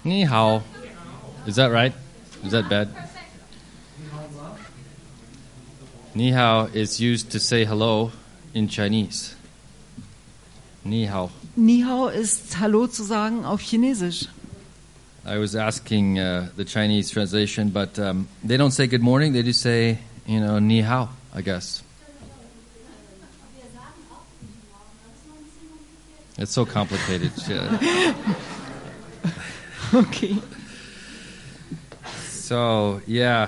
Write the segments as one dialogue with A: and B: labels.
A: Ni hao. Is that right? Is that bad? Ni hao is used to say hello in Chinese. Ni hao.
B: Ni hao ist Hallo zu sagen auf Chinesisch.
A: I was asking the Chinese translation, but they don't say good morning. They just say, ni hao, I guess. It's so complicated.
B: Okay.
A: So, yeah.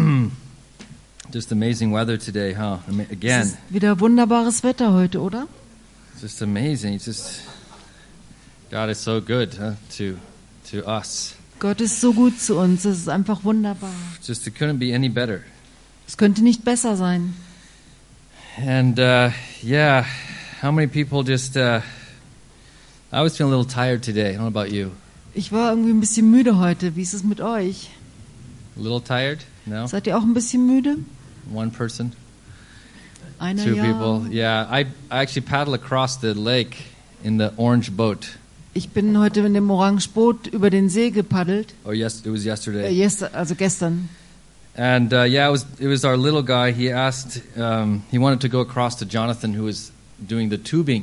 A: Just amazing weather today, huh?
B: Es
A: Again.
B: ist wieder wunderbares Wetter heute, oder?
A: It's just amazing. It's just, God is so good to us.
B: Gott ist so gut zu uns. Es ist einfach wunderbar.
A: Just it couldn't be any better.
B: Es könnte nicht besser sein.
A: And yeah, how many people just? I was feeling a little tired today. I don't know about you.
B: Ich war irgendwie ein bisschen müde heute. Wie ist es mit euch?
A: A little tired? No.
B: Seid ihr auch ein bisschen müde?
A: One person.
B: Einer
A: Two
B: ja.
A: people. Yeah, I actually paddled across the lake in the orange boat.
B: Ich bin heute in dem Orange-Boot über den See gepaddelt.
A: Oh yes, it was yesterday.
B: Also gestern.
A: And yeah, it was our little guy. He asked, he wanted to go across to Jonathan, who was doing the tubing,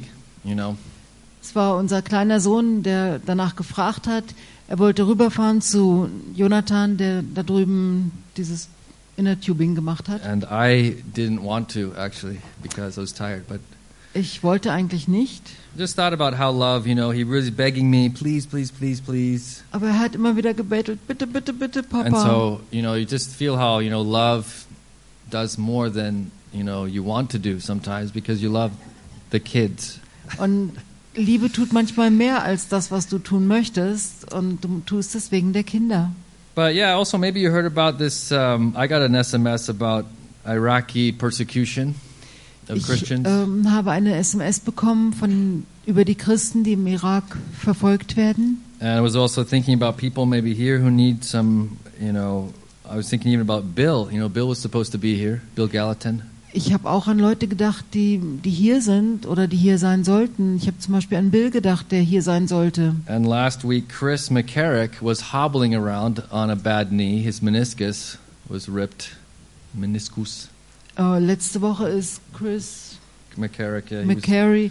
B: Es war unser kleiner Sohn, der danach gefragt hat. Er wollte rüberfahren zu Jonathan, der da drüben dieses Inner Tubing gemacht hat.
A: And I didn't want to actually because I was tired, but
B: Ich wollte eigentlich nicht.
A: just thought about how love, he really begging me, please, please, please, please.
B: Aber er hat immer wieder gebettelt, bitte, bitte, bitte, Papa.
A: And so, you just feel how, love does more than, you want to do sometimes because you love the kids.
B: Und Liebe tut manchmal mehr als das, was du tun möchtest. Und du tust es wegen der Kinder.
A: But yeah, also maybe you heard about this, I got an SMS about Iraqi persecution of Christians.
B: Ich habe eine SMS bekommen über die Christen, die im Irak verfolgt werden.
A: And I was also thinking about people maybe here who need some, I was thinking even about Bill. Bill was supposed to be here, Bill Gallatin.
B: Ich habe auch an Leute gedacht, die hier sind oder die hier sein sollten. Ich habe zum Beispiel an Bill gedacht, der hier sein sollte.
A: And last week, Chris McCarrick was hobbling around on a bad knee. His meniscus was ripped. Meniscus.
B: Letzte Woche ist Chris
A: McCarrick, yeah,
B: McCary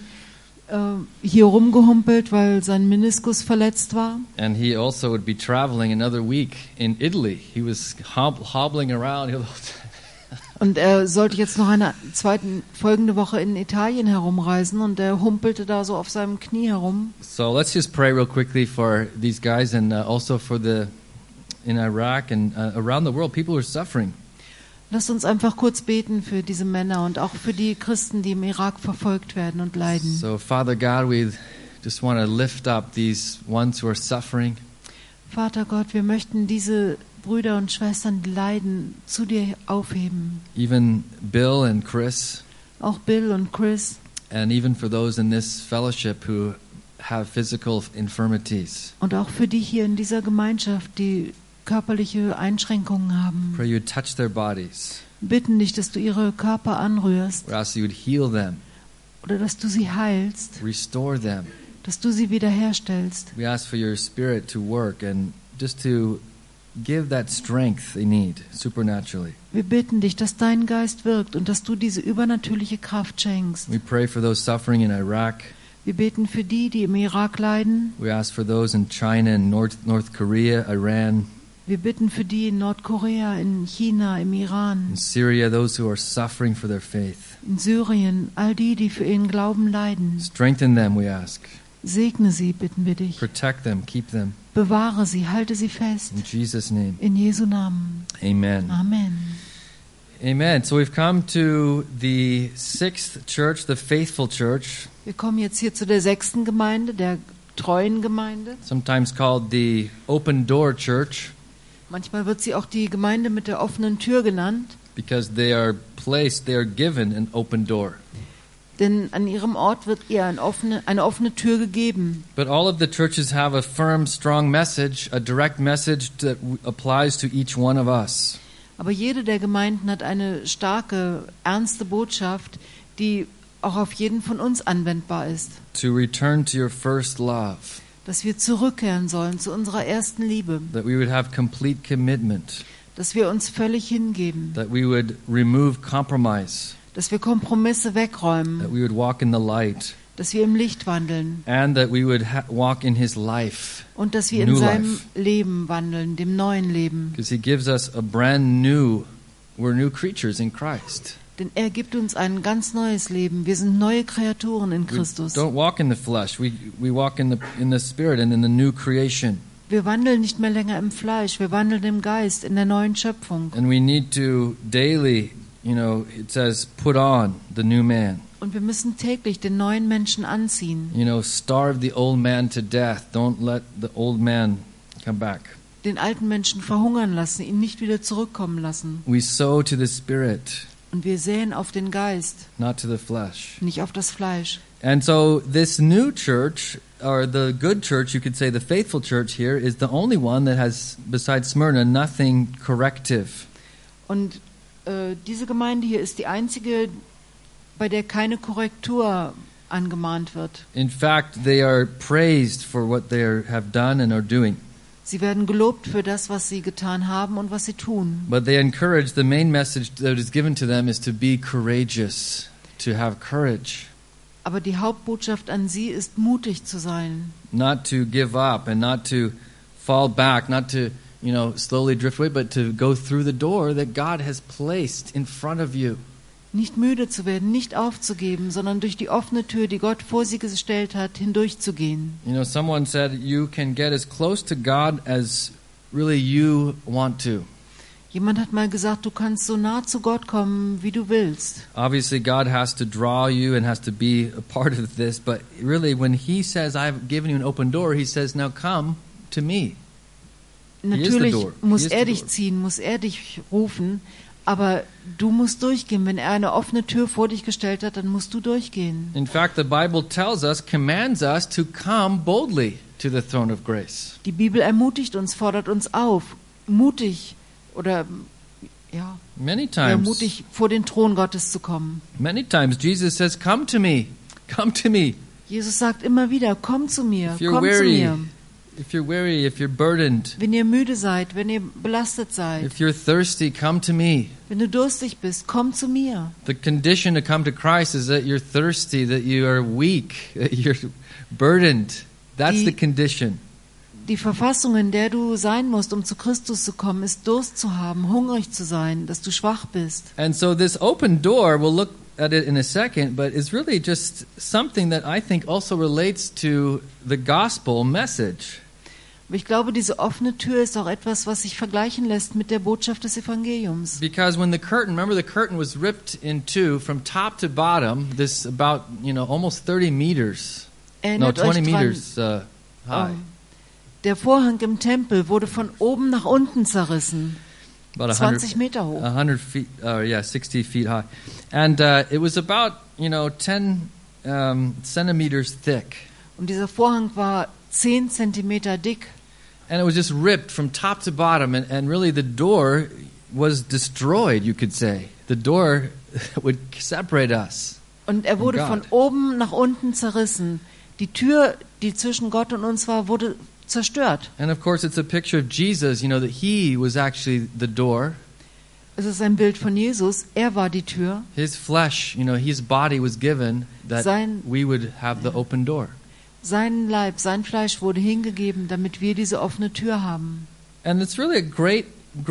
B: hier rumgehumpelt, weil sein Meniskus verletzt war.
A: And he also would be traveling another week in Italy. He was hobbling around.
B: Und er sollte jetzt noch eine folgende Woche in Italien herumreisen und er humpelte da so auf seinem Knie herum.
A: So let's just pray real quickly for these guys and also for in Iraq and around the world, people who are suffering.
B: Lasst uns einfach kurz beten für diese Männer und auch für die Christen, die im Irak verfolgt werden und leiden.
A: So Father God, we just want to lift up these ones who are suffering.
B: Vater Gott, wir möchten diese Brüder und Schwestern, die leiden, zu dir aufheben.
A: Even Bill and Chris.
B: Auch Bill und Chris.
A: And even for those in this fellowship who have physical infirmities.
B: Und auch für die hier in dieser Gemeinschaft, die körperliche Einschränkungen haben.
A: Pray you touch their bodies.
B: Bitten dich, dass du ihre Körper anrührst.
A: We ask you would heal them.
B: Oder dass du sie heilst.
A: Restore them.
B: Dass du sie wiederherstellst.
A: We ask for your spirit to work and just to give that strength they need supernaturally.
B: Wir bitten dich, dass dein Geist wirkt und dass du diese übernatürliche Kraft schenkst.
A: We pray for those suffering in Iraq.
B: Wir beten für die im Irak leiden.
A: We ask for those in China and North Korea, Iran.
B: Wir bitten für die in Nordkorea, in China, im Iran.
A: In Syria, those who are suffering for their faith.
B: In Syrien, all die für ihren Glauben leiden.
A: Strengthen them, we ask.
B: Segne sie, bitten wir dich.
A: Protect them, keep them.
B: Bewahre sie, halte sie fest.
A: In Jesus' name.
B: In Jesu Namen.
A: Amen.
B: Amen.
A: Amen. So we've come to the 6th church, the faithful church.
B: Wir kommen jetzt hier zu der 6. Gemeinde, der treuen Gemeinde.
A: Sometimes called the open door church.
B: Manchmal wird sie auch die Gemeinde mit der offenen Tür genannt.
A: Because they are given an open door.
B: Denn an ihrem Ort wird ihr eine offene Tür gegeben.
A: But all of the churches have a firm, strong message, a direct message that applies to each one of us.
B: Aber jede der Gemeinden hat eine starke, ernste Botschaft, die auch auf jeden von uns anwendbar ist.
A: To return to your first love.
B: dass wir zurückkehren sollen zu unserer ersten Liebe,
A: that we would have complete commitment,
B: dass wir uns völlig hingeben,
A: that we would remove compromise,
B: dass wir Kompromisse
A: that
B: wegräumen,
A: we would walk in the light,
B: dass wir im Licht wandeln
A: and that we would walk in His life,
B: und dass wir in
A: New
B: seinem
A: life.
B: Leben wandeln, dem neuen Leben.
A: because He gives us a brand new, we're new creatures in Christ.
B: Denn er gibt uns ein ganz neues Leben. Wir sind neue Kreaturen in
A: We
B: Christus.
A: don't walk in the flesh. We walk in the Spirit and in the new creation.
B: Wir wandeln nicht mehr länger im Fleisch, wir wandeln im Geist, in der neuen Schöpfung.
A: And we need to daily, it says, put on the new man.
B: Und wir müssen täglich den neuen Menschen anziehen,
A: Starve the old man to death. Don't let the old man come back.
B: den alten Menschen verhungern lassen, ihn nicht wieder zurückkommen lassen.
A: We sow to the Spirit,
B: Und wir säen auf den Geist,
A: not to the flesh.
B: nicht auf das Fleisch.
A: And so this new church, or the good church, you could say the faithful church here, is the only one that has, besides Smyrna, nothing corrective.
B: Und diese Gemeinde hier ist die einzige, bei der keine Korrektur angemahnt wird.
A: In fact, they are praised for what they have done and are doing.
B: Sie werden gelobt für das, was sie getan haben und was sie tun.
A: But they encourage, the main message that is given to them is to be courageous, to have courage,
B: Aber die Hauptbotschaft an sie ist, mutig zu sein.
A: not to give up and not to fall back, not to, slowly drift away, but to go through the door that God has placed in front of you.
B: Nicht müde zu werden, nicht aufzugeben, sondern durch die offene Tür, die Gott vor sie gestellt hat, hindurchzugehen.
A: Someone said you can get as close to God as really you want to.
B: Jemand hat mal gesagt, du kannst so nah zu Gott kommen, wie du willst.
A: Obviously, God has to draw you and has to be a part of this, but really when He says, I've given you an open door, He says, now come to me.
B: Natürlich
A: door.
B: muss
A: He is the
B: er dich
A: door.
B: ziehen, muss er dich rufen, aber du musst durchgehen. Wenn er eine offene Tür vor dich gestellt hat, dann musst du durchgehen.
A: In fact, the Bible tells us, commands us to come boldly to the throne of grace.
B: Die Bibel ermutigt uns, fordert uns auf, mutig
A: Many times,
B: mutig vor den Thron Gottes zu kommen.
A: Jesus says, come to me, come to me.
B: Jesus sagt immer wieder, komm zu mir,
A: If you're
B: komm zu
A: weary,
B: mir.
A: if you're burdened,
B: Wenn ihr müde seid, wenn ihr belastet seid,
A: if you're thirsty, come to me.
B: wenn du durstig bist, komm zu mir.
A: The condition to come to Christ is that you're thirsty, that you are weak, that you're burdened. That's the condition.
B: Die Verfassung, in der du sein musst, um zu Christus zu kommen, ist Durst zu haben, hungrig zu sein, dass du schwach bist.
A: And so this open door, we'll look at it in a second, but is really just something that I think also relates to the gospel message.
B: Aber ich glaube, diese offene Tür ist auch etwas, was sich vergleichen lässt mit der Botschaft des Evangeliums.
A: Because when the curtain was ripped in two from top to bottom, this about, almost 30 meters.
B: Erinnert
A: 20
B: euch dran,
A: meters high.
B: Der Vorhang im Tempel wurde von oben nach unten zerrissen.
A: About
B: 20 Meter hoch.
A: 100 feet, 60 feet high. And it was about, 10 centimeters thick.
B: Und dieser Vorhang war 10 Zentimeter dick.
A: And it was just ripped from top to bottom. And really the door was destroyed, you could say. The door would separate us.
B: Und er wurde von oben nach unten zerrissen. Die Tür, die zwischen Gott und uns war, wurde zerstört.
A: And of course it's a picture of Jesus, that He was actually the door.
B: Es ist ein Bild von Jesus. Er war die Tür.
A: His flesh, His body was given that we would have the open door.
B: Sein Leib, sein Fleisch wurde hingegeben, damit wir diese offene Tür haben.
A: And it's really a great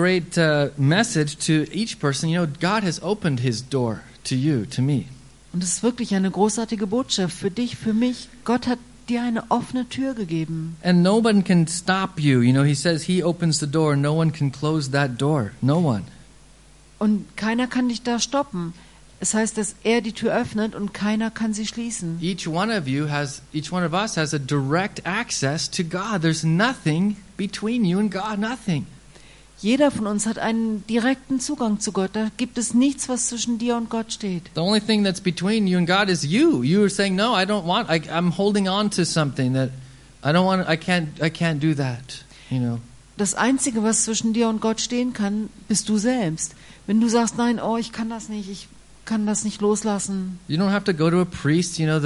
A: message to each person. God has opened His door to you, to me.
B: Und es ist wirklich eine großartige Botschaft für dich, für mich. Gott hat dir eine offene Tür gegeben.
A: And no one can stop you. He says He opens the door. No one can close that door. No one.
B: Und keiner kann dich da stoppen. Es heißt, dass er die Tür öffnet und keiner kann sie schließen.
A: Each one of us has a direct access to God. There's nothing between you and God, nothing.
B: Jeder von uns hat einen direkten Zugang zu Gott. Da gibt es nichts, was zwischen dir und Gott steht.
A: The only thing that's between you and God is you. You are saying, no, I don't want, I'm holding on to something that I don't want, I can't do that,
B: Das Einzige, was zwischen dir und Gott stehen kann, bist du selbst. Wenn du sagst, nein, ich kann das nicht loslassen.
A: You don't have to go to a priest,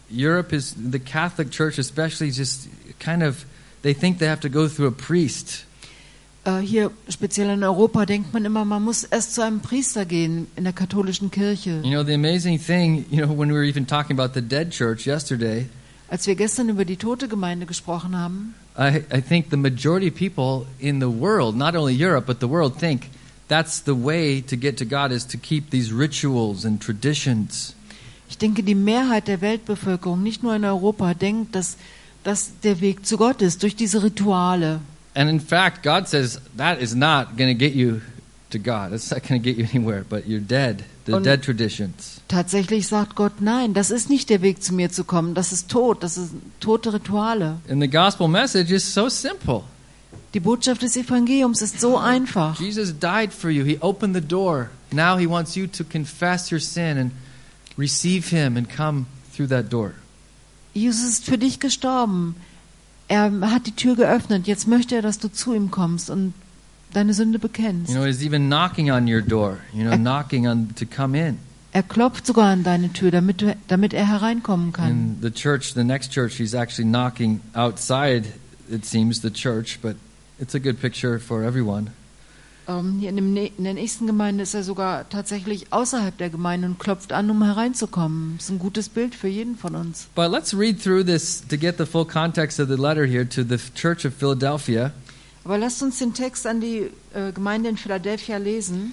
A: Europe is, the Catholic Church especially, just kind of, they think they have to go through a priest.
B: Hier speziell in Europa denkt man immer, man muss erst zu einem Priester gehen in der katholischen Kirche.
A: You know, the amazing thing, when we were even talking about the dead church yesterday,
B: Als wir gestern über die tote Gemeinde gesprochen haben,
A: I think the majority of people in the world, not only Europe, but the world, think that's the way to get to God is to keep these rituals and traditions.
B: ich denke, die Mehrheit der Weltbevölkerung, nicht nur in Europa, denkt, dass das der Weg zu Gott ist, durch diese Rituale.
A: And in fact, God says that is not going to get you to God. It's not going to get you anywhere, but you're dead. The
B: Und
A: dead traditions.
B: Tatsächlich sagt Gott, nein, das ist nicht der Weg zu mir zu kommen, das ist tot, das sind tote Rituale.
A: And the gospel message is so simple.
B: Die Botschaft des Evangeliums ist so einfach.
A: Jesus died for you. He opened the door. Now he wants you to confess your sin and receive him and come through that door.
B: Jesus ist für dich gestorben. Er hat die Tür geöffnet. Jetzt möchte er, dass du zu ihm kommst und deine Sünde bekennst.
A: He's even knocking on your door, knocking on to come in.
B: Er klopft sogar an deine Tür, damit er hereinkommen kann.
A: In the church, the next church, he's actually knocking outside, it seems, the church, but it's a good picture for everyone.
B: Hier in der nächsten Gemeinde ist er sogar tatsächlich außerhalb der Gemeinde und klopft an, um hereinzukommen. Das ist ein gutes Bild für jeden von uns.
A: But let's read through this to get the full context of the letter here to the Church of Philadelphia.
B: Aber lasst uns den Text an die Gemeinde in Philadelphia lesen.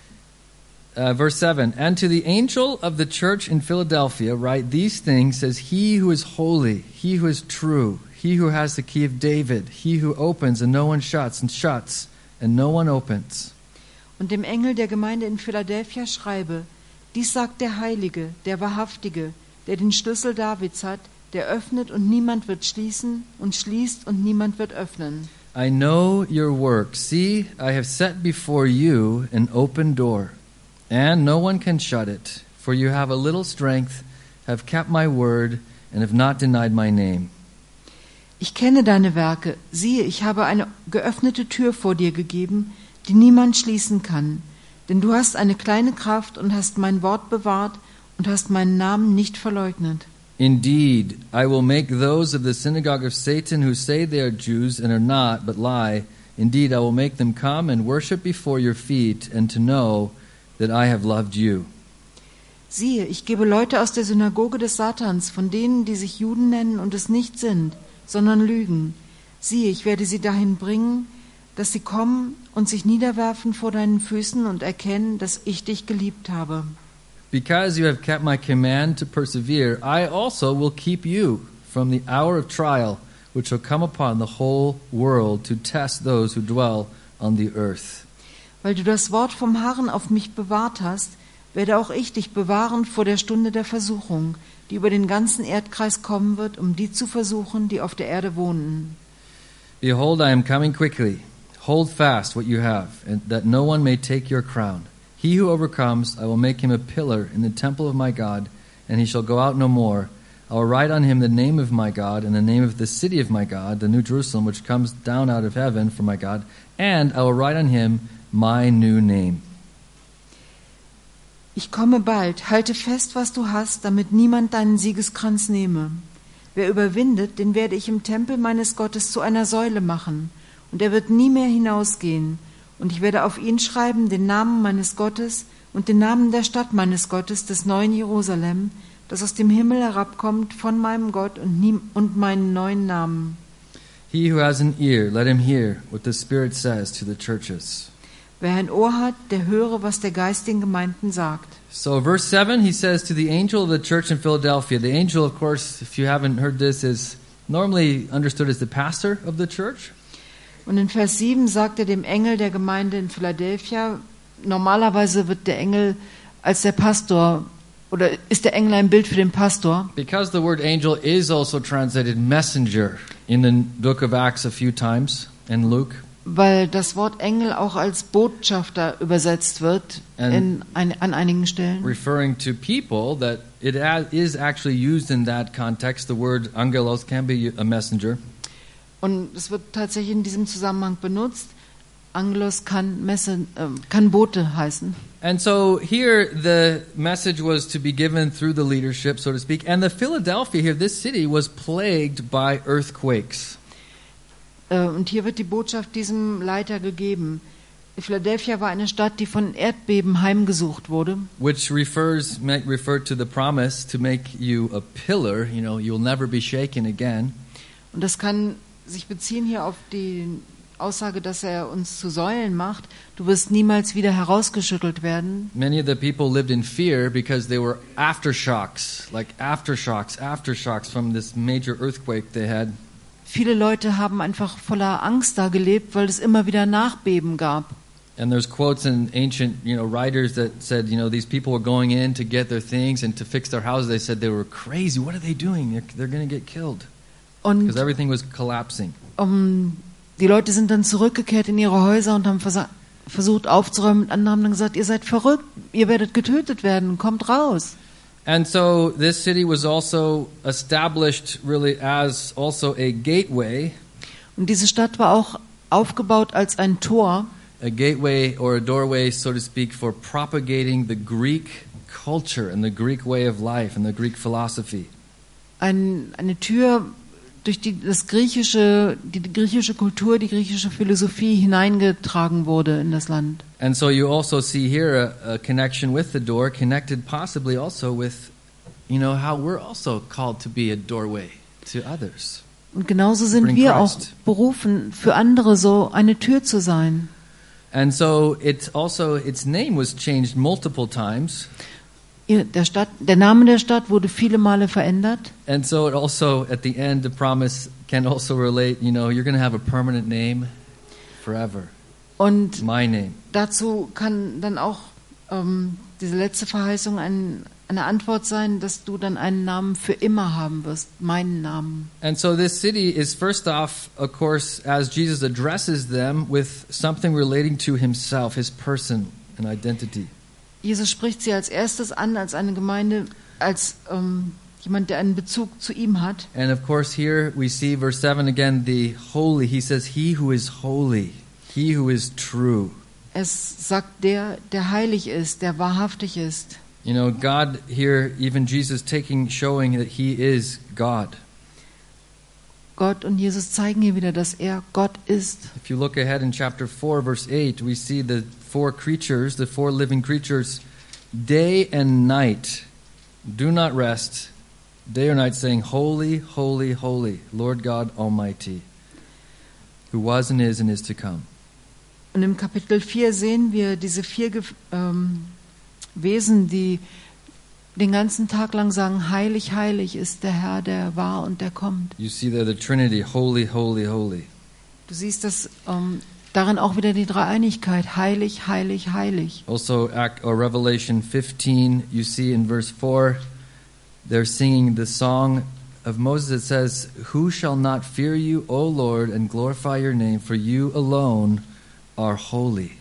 A: Verse 7, and to the angel of the church in Philadelphia write these things, says he who is holy, he who is true, he who has the key of David, he who opens and no one shuts, and shuts and no one opens.
B: Und dem Engel der Gemeinde in Philadelphia schreibe, dies sagt der Heilige, der Wahrhaftige, der den Schlüssel Davids hat, der öffnet und niemand wird schließen und schließt und niemand wird öffnen.
A: I know your work. See, I have set before you an open door, and no one can shut it. For you have a little strength, have kept my word, and have not denied my name.
B: Ich kenne deine Werke. Siehe, ich habe eine geöffnete Tür vor dir gegeben, die niemand schließen kann. Denn du hast eine kleine Kraft und hast mein Wort bewahrt und hast meinen Namen nicht verleugnet.
A: Indeed, I will make those of the synagogue of Satan who say they are Jews and are not, but lie. Indeed, I will make them come and worship before your feet, and to know that I have loved you.
B: Siehe, ich gebe Leute aus der Synagoge des Satans, von denen, die sich Juden nennen und es nicht sind, sondern lügen. Siehe, ich werde sie dahin bringen, dass sie kommen und sich niederwerfen vor deinen Füßen und erkennen, dass ich dich geliebt habe.
A: Because you have kept my command to persevere, I also will keep you from the hour of trial, which shall come upon the whole world to test those who dwell on the earth.
B: Weil du das Wort vom Harren auf mich bewahrt hast, werde auch ich dich bewahren vor der Stunde der Versuchung, die über den ganzen Erdkreis kommen wird, um die zu versuchen, die auf der Erde wohnen.
A: Behold, I am coming quickly. Hold fast what you have, and that no one may take your crown. He who overcomes, I will make him a pillar in the temple of my God, and he shall go out no more. I will write on him the name of my God, and the name of the city of my God, the new Jerusalem, which comes down out of heaven from my God, and I will write on him my new name.
B: Ich komme bald, halte fest, was du hast, damit niemand deinen Siegeskranz nehme. Wer überwindet, den werde ich im Tempel meines Gottes zu einer Säule machen, und er wird nie mehr hinausgehen. Und ich werde auf ihn schreiben den Namen meines Gottes und den Namen der Stadt meines Gottes, des neuen Jerusalem, das aus dem Himmel herabkommt von meinem Gott und meinen neuen Namen.
A: He who has an ear, let him hear what the Spirit says to the churches.
B: Wer ein Ohr hat, der höre, was der Geist den Gemeinden sagt.
A: So verse 7, he says to the angel of the church in Philadelphia. The angel, of course, if you haven't heard this, is normally understood as the pastor of the church.
B: Und in Vers 7 sagt er dem Engel der Gemeinde in Philadelphia, normalerweise wird der Engel als der Pastor, oder ist der Engel ein Bild für den Pastor?
A: Because the word angel is also translated messenger in the book of Acts a few times, and Luke.
B: Weil das Wort Engel auch als Botschafter übersetzt wird an einigen Stellen.
A: Referring to people, that it is actually used in that context. The word angelos can be a messenger.
B: Und es wird tatsächlich in diesem Zusammenhang benutzt. Angelos kann kann Bote heißen.
A: And so here the message was to be given through the leadership, so to speak. And the Philadelphia here, this city, was plagued by earthquakes.
B: Und hier wird die Botschaft diesem Leiter gegeben. Philadelphia war eine Stadt, die von Erdbeben heimgesucht wurde.
A: Which referred to the promise to make you a pillar, you'll never be shaken again.
B: Und das kann sich beziehen hier auf die Aussage, dass er uns zu Säulen macht. Du wirst niemals wieder herausgeschüttelt werden.
A: Many of the people lived in fear because they were aftershocks from this major earthquake they had.
B: Viele Leute haben einfach voller Angst da gelebt, weil es immer wieder Nachbeben gab.
A: And there's quotes in ancient, writers that said, these people were going in to get their things and to fix their houses. They said they were crazy. What are they doing? They're going to get killed. Because everything was collapsing.
B: Die Leute sind dann zurückgekehrt in ihre Häuser und haben versucht aufzuräumen. Andere haben dann gesagt, ihr seid verrückt, ihr werdet getötet werden, kommt raus.
A: And so this city was also established really as also a gateway.
B: Und diese Stadt war auch aufgebaut als ein Tor.
A: A gateway or a doorway, so to speak, for propagating the Greek culture and the Greek way of life and the Greek philosophy.
B: Eine Tür, durch die die griechische Kultur, die griechische Philosophie hineingetragen wurde in das Land.
A: And so you also see here a connection with the door, connected possibly also with, how we're also called to be a doorway to others.
B: Und genauso sind wir auch berufen, für andere so eine Tür zu sein.
A: And so its name was changed multiple times.
B: Der Name der Stadt wurde viele Male verändert.
A: And so it also, at the end, the promise can also relate, you're going to have a permanent name forever.
B: Und
A: my name.
B: Dazu kann dann auch diese letzte Verheißung eine Antwort sein, dass du dann einen Namen für immer haben wirst, meinen Namen.
A: And so this city is first off, of course, as Jesus addresses them with something relating to himself, his person and identity.
B: Jesus spricht sie als erstes an, als eine Gemeinde, als jemand, der einen Bezug zu ihm hat.
A: And of course here we see verse 7 again, the holy. He says, he who is holy, he who is true.
B: Es sagt der heilig ist, der wahrhaftig ist.
A: God here, even Jesus showing that he is God.
B: Gott und Jesus zeigen hier wieder, dass er Gott ist.
A: If you look ahead in chapter 4, verse 8, we see the four living creatures, day and night, do not rest, day or night, saying, Holy, holy, holy, Lord God Almighty, who was and is to come.
B: Und im Kapitel 4 sehen wir diese 4 Wesen, die den ganzen Tag lang sagen, heilig, heilig ist der Herr, der war und der kommt.
A: You see there the Trinity, holy, holy, holy.
B: Du siehst das darin auch wieder die Dreieinigkeit, heilig, heilig, heilig.
A: Also Revelation 15, you see in verse 4, they're singing the song of Moses. It says, who shall not fear you, O Lord, and glorify your name, for you alone are holy.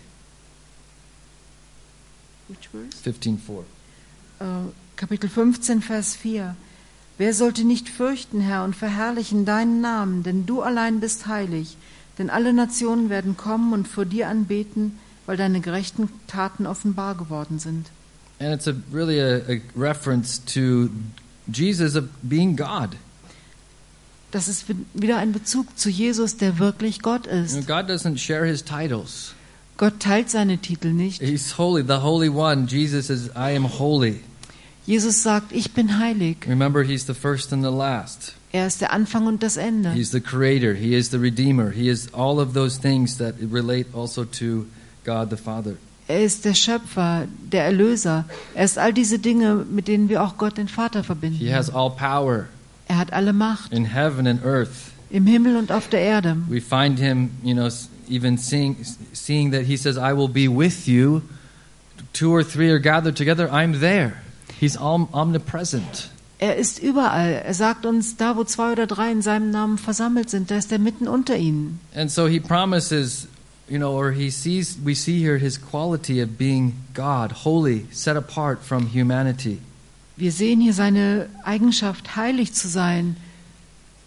B: Which verse?
A: 15:4.
B: Kapitel 15, Vers 4. Wer sollte nicht fürchten, Herr, und verherrlichen deinen Namen, denn du allein bist heilig. Denn alle Nationen werden kommen und vor dir anbeten, weil deine gerechten Taten offenbar geworden sind.
A: And it's really a reference to Jesus of being God.
B: Das ist wieder ein Bezug zu Jesus, der wirklich Gott ist.
A: God doesn't share his titles.
B: Gott teilt seine Titel nicht.
A: He's holy, the Holy One. Jesus says, I am holy.
B: Jesus sagt, ich bin heilig.
A: Remember, he's the first and the last.
B: Er ist der Anfang und das Ende.
A: He's the creator. He is the redeemer. He is all of those things that relate also to God the Father.
B: Er ist der Schöpfer, der Erlöser. Er ist all diese Dinge, mit denen wir auch Gott den Vater verbinden.
A: He has all power.
B: Er hat alle Macht.
A: In heaven and earth.
B: Im Himmel und auf der Erde.
A: We find him, even seeing that he says, I will be with you. 2 or 3 are gathered together, I'm there. He's omnipresent.
B: Er ist überall. Er sagt uns, da wo 2 oder 3 in seinem Namen versammelt sind, da ist er mitten unter ihnen.
A: And so he promises, we see here his quality of being God, holy, set apart from humanity.
B: Wir sehen hier seine Eigenschaft, heilig zu sein,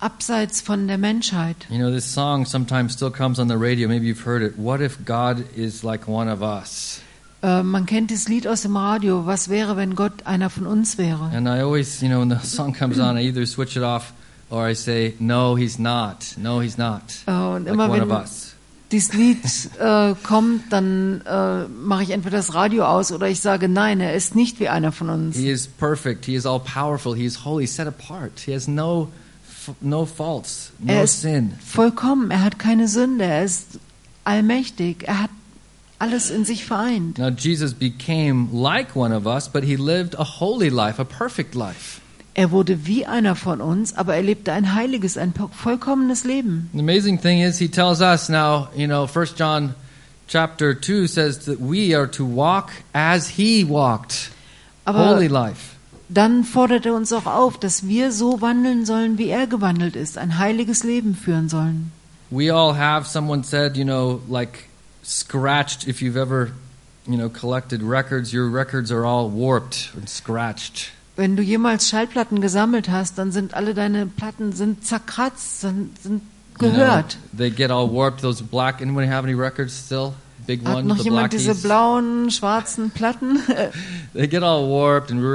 B: abseits von der Menschheit.
A: You know, this song sometimes still comes on the radio. Maybe you've heard it. What if God is like one of us?
B: Man kennt das Lied aus dem Radio. Was wäre, wenn Gott einer von uns wäre?
A: And I always, you know, when the song comes on, I either switch it off or I say, no, he's not. No, he's not.
B: Und
A: Like
B: immer
A: one of
B: wenn
A: us.
B: dieses Lied kommt, dann mache ich entweder das Radio aus oder ich sage, nein, er ist nicht wie einer von uns.
A: He is perfect. He is all powerful. He is holy, set apart. He has no faults,
B: Er
A: no
B: ist
A: sin.
B: vollkommen, er hat keine Sünde, er ist allmächtig, er hat alles in sich vereint.
A: Now, Jesus became like one of us, but he lived a holy life, a perfect life.
B: Er wurde wie einer von uns, aber er lebte ein heiliges, ein vollkommenes Leben.
A: The amazing thing is, he tells us now, you know, 1 John chapter 2 says that we are to walk as he walked.
B: Aber
A: Holy life.
B: dann fordert er uns auch auf, dass wir so wandeln sollen, wie er gewandelt ist, ein heiliges Leben führen sollen.
A: We all have, someone said, you know, like scratched, if you've ever, you know, collected records, your records are all warped and scratched.
B: Wenn du jemals Schallplatten gesammelt hast, dann sind alle deine Platten sind zerkratzt, sind
A: You
B: gehört.
A: know, they get all warped, those black, anybody have any records still? Big
B: Hat
A: one,
B: noch
A: the
B: jemand diese
A: blackies?
B: blauen, schwarzen Platten?
A: They get all warped and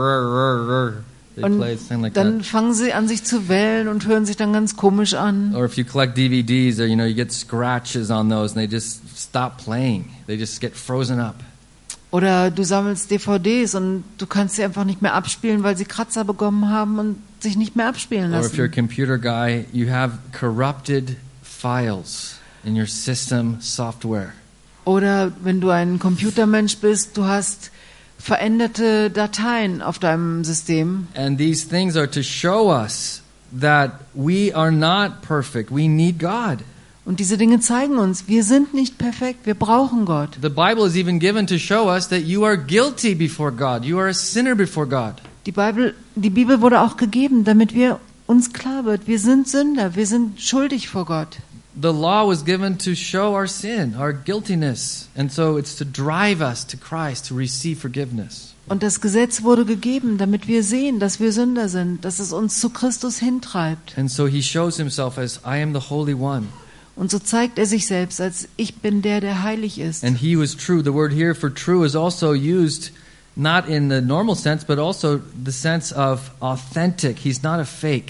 A: they
B: Und
A: play something like
B: dann
A: that.
B: fangen sie an, sich zu wellen und hören sich dann ganz komisch an.
A: Or if you collect DVDs, or, you know, you get scratches on those and they just stop playing. They just get frozen up.
B: Oder du sammelst DVDs und du kannst sie einfach nicht mehr abspielen, weil sie Kratzer bekommen haben und sich nicht mehr abspielen
A: Or if you're a
B: lassen.
A: computer guy, you have corrupted files in your system software.
B: Oder wenn du ein Computermensch bist, du hast veränderte Dateien auf deinem System.
A: And these things are to show us that we are not perfect. We need God.
B: Und diese Dinge zeigen uns, wir sind nicht perfekt, wir brauchen Gott.
A: The Bible is even given to show us that you are guilty before God. You are a sinner before God.
B: Die Bibel wurde auch gegeben, damit uns klar wird, wir sind Sünder, wir sind schuldig vor Gott.
A: The law was given to show our sin, our guiltiness. And so it's to drive us to Christ, to receive forgiveness.
B: Und das Gesetz wurde gegeben, damit wir sehen, dass wir Sünder sind, dass es uns zu Christus hintreibt.
A: And so he shows himself as, I am the Holy One.
B: Und so zeigt er sich selbst, als ich bin der heilig ist.
A: And he was true. The word here for true is also used not in the normal sense, but also the sense of authentic. He's not a fake.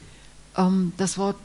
B: Das Wort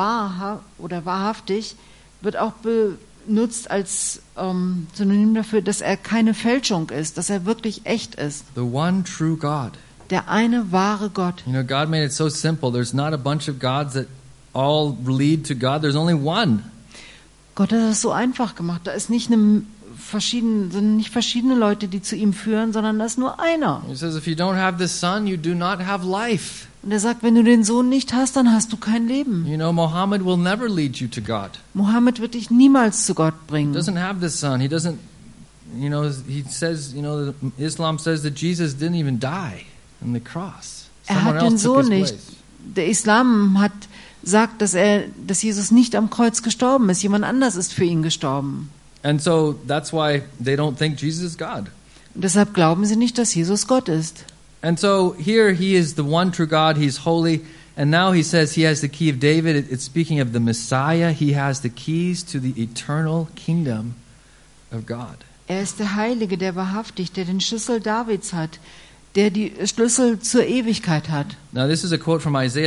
B: wahrhaftig wird auch benutzt als Synonym dafür, dass er keine Fälschung ist, dass er wirklich echt ist.
A: The one true God.
B: Der eine wahre Gott.
A: You know, God made it so simple. There's not a bunch of gods that all lead to God. There's only one.
B: Gott hat es so einfach gemacht. Da ist sind nicht verschiedene Leute, die zu ihm führen, sondern da ist nur einer.
A: He says, if you don't have the Son, you do not have life.
B: Und er sagt, wenn du den Sohn nicht hast, dann hast du kein Leben.
A: You know, Muhammad will never lead you to God.
B: Mohammed wird dich niemals zu Gott
A: He
B: bringen.
A: doesn't have the Son. He doesn't, you know, he says, you know, Islam says that Jesus didn't even die on the cross.
B: Er hat den Sohn nicht. Der Islam sagt, dass Jesus nicht am Kreuz gestorben ist. Jemand anders ist für ihn gestorben.
A: And so that's why they don't think Jesus is God.
B: Und deshalb glauben sie nicht, dass Jesus Gott ist.
A: And so here he is the one true God. He's holy. And now he says he has the key of David. It's speaking of the Messiah. He has the keys to the eternal kingdom of God.
B: Er ist der Heilige, der wahrhaftig, der den Schlüssel Davids hat, der die Schlüssel zur Ewigkeit hat.
A: Now this is a quote from Isaiah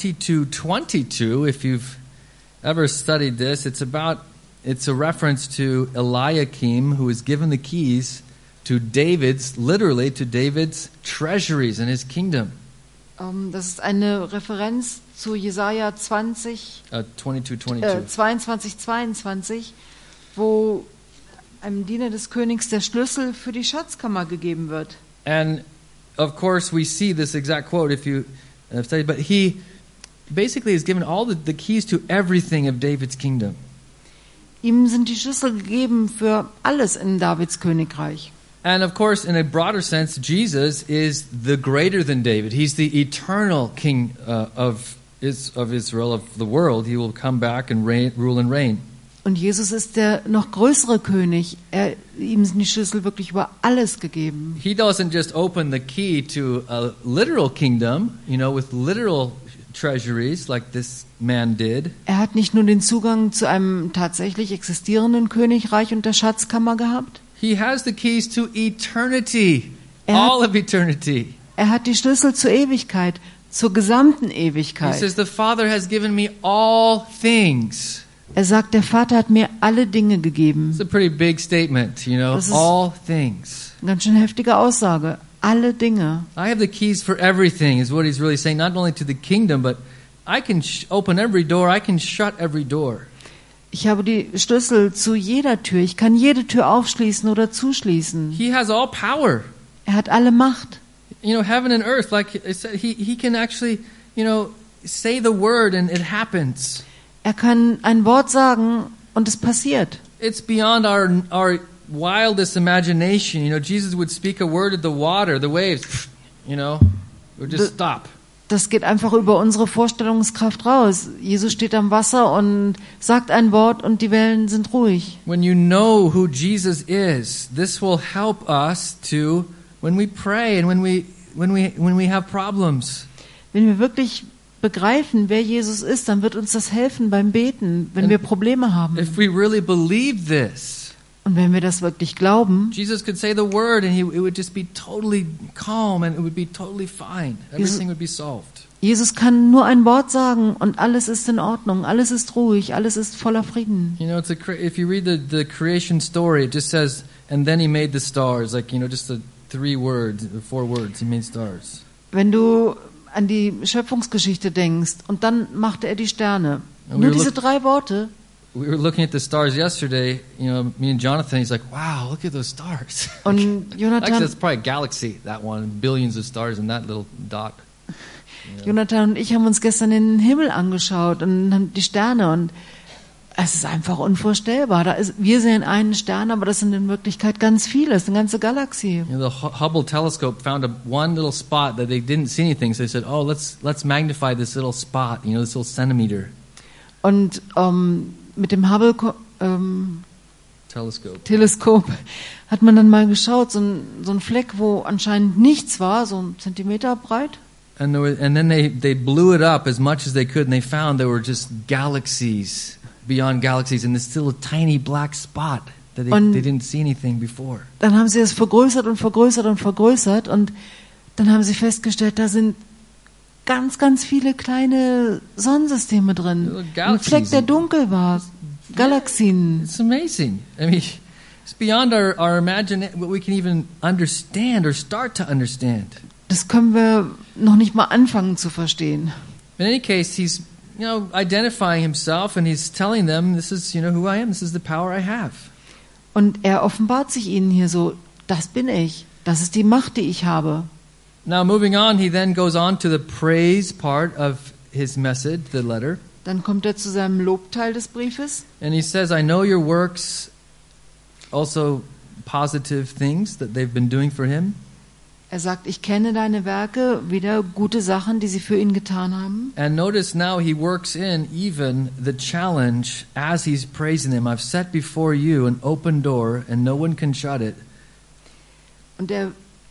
A: 22:22. If you've ever studied this, it's a reference to Eliakim, who was given the keys to literally to David's treasuries in his kingdom.
B: Das ist eine Referenz zu Jesaja 22:22, wo einem Diener des Königs der Schlüssel für die Schatzkammer gegeben wird.
A: And of course we see this exact quote if you study, but he basically is given all the keys to everything of David's kingdom.
B: Ihm sind die Schlüssel gegeben für alles in Davids Königreich.
A: And of course, in a broader sense, Jesus is the greater than David. He's the eternal king of Israel, of the world. He will come back and rule and reign.
B: Und Jesus ist der noch größere König. Ihm sind die Schlüssel wirklich über alles gegeben.
A: He doesn't just open the key to a literal kingdom, you know, with literal treasuries like this man did.
B: Er hat nicht nur den Zugang zu einem tatsächlich existierenden Königreich und der Schatzkammer gehabt.
A: He has the keys to eternity,
B: Er hat-
A: all of eternity.
B: Er hat die Schlüssel zur Ewigkeit, zur gesamten
A: He
B: Ewigkeit.
A: says, the Father has given me all things.
B: Er sagt, der Vater hat mir alle Dinge gegeben.
A: It's a pretty big statement, you know,
B: Das ist-
A: all things.
B: Eine ganz schön heftige Aussage. Alle Dinge.
A: I have the keys for everything is what he's really saying, not only to the kingdom, but I can open every door, I can shut every door.
B: Ich habe die Schlüssel zu jeder Tür. Ich kann jede Tür aufschließen oder zuschließen.
A: He has all power.
B: Er hat alle Macht.
A: You know, heaven and earth, like it said, he can actually, you know, say the word and it happens.
B: Er kann ein Wort sagen und es passiert.
A: It's beyond our wildest imagination. You know, Jesus would speak a word at the water, the waves, you know, would just stop.
B: Das geht einfach über unsere Vorstellungskraft raus. Jesus steht am Wasser und sagt ein Wort und die Wellen sind ruhig.
A: When you know who Jesus is, this will help us to when we pray and when we have problems.
B: Wenn wir wirklich begreifen, wer Jesus ist, dann wird uns das helfen beim Beten, wenn wir Probleme haben.
A: If we really believe this,
B: Und wenn wir das wirklich glauben,
A: Jesus could say the word and it would just be totally calm and it would be totally fine. Everything would be solved.
B: Jesus kann nur ein Wort sagen und alles ist in Ordnung, alles ist ruhig, alles ist voller Frieden.
A: You know, if you read the creation story, it just says, and then he made the stars, like, you know, just the 4 words, he made stars.
B: Wenn du an die Schöpfungsgeschichte denkst und dann machte er die Sterne.
A: Und
B: Nur
A: wir
B: diese
A: look-
B: 3 Worte.
A: We were looking at the stars yesterday, you know, me and Jonathan, he's like, wow, look at those stars.
B: Und
A: Actually,
B: Jonathan,
A: that's probably a galaxy, that one, billions of stars in that little dot.
B: Jonathan und ich haben uns gestern in den Himmel angeschaut und haben die Sterne und es ist einfach unvorstellbar. Wir sehen einen Stern, aber das sind in Wirklichkeit ganz viele, das ist eine ganze Galaxie.
A: You know, the Hubble telescope found one little spot that they didn't see anything, so they said, oh, let's magnify this little spot, you know, this little centimeter
B: Und mit dem Hubble
A: telescope.
B: Teleskop hat man dann mal geschaut, so ein Fleck, wo anscheinend nichts war, so 1 Zentimeter breit.
A: And then they blew it up as much as they could, and they found there were just galaxies beyond galaxies in this little tiny black spot that they didn't see anything before.
B: Dann haben sie es vergrößert und vergrößert und vergrößert und dann haben sie festgestellt, da sind ganz, ganz viele kleine Sonnensysteme drin. Ein Fleck, der dunkel war. Galaxien.
A: It's amazing. I mean, it's beyond our imagination, what we can even understand or start to understand.
B: Das können wir noch nicht mal anfangen zu verstehen.
A: In any case, he's, you know, identifying himself and he's telling them, this is, you know, who I am, this is the power I have.
B: Und er offenbart sich ihnen hier so, das bin ich, das ist die Macht, die ich habe.
A: Now, moving on, he then goes on to the praise part of his message, the letter.
B: Dann kommt er zu seinem Lobteil des Briefes.
A: And he says, I know your works, also positive things that they've been doing for him.
B: Er sagt, ich kenne deine Werke, wieder gute Sachen, die sie für ihn getan haben.
A: And notice now he works in even the challenge as he's praising them. I've set before you an open door and no one can shut it.
B: Und er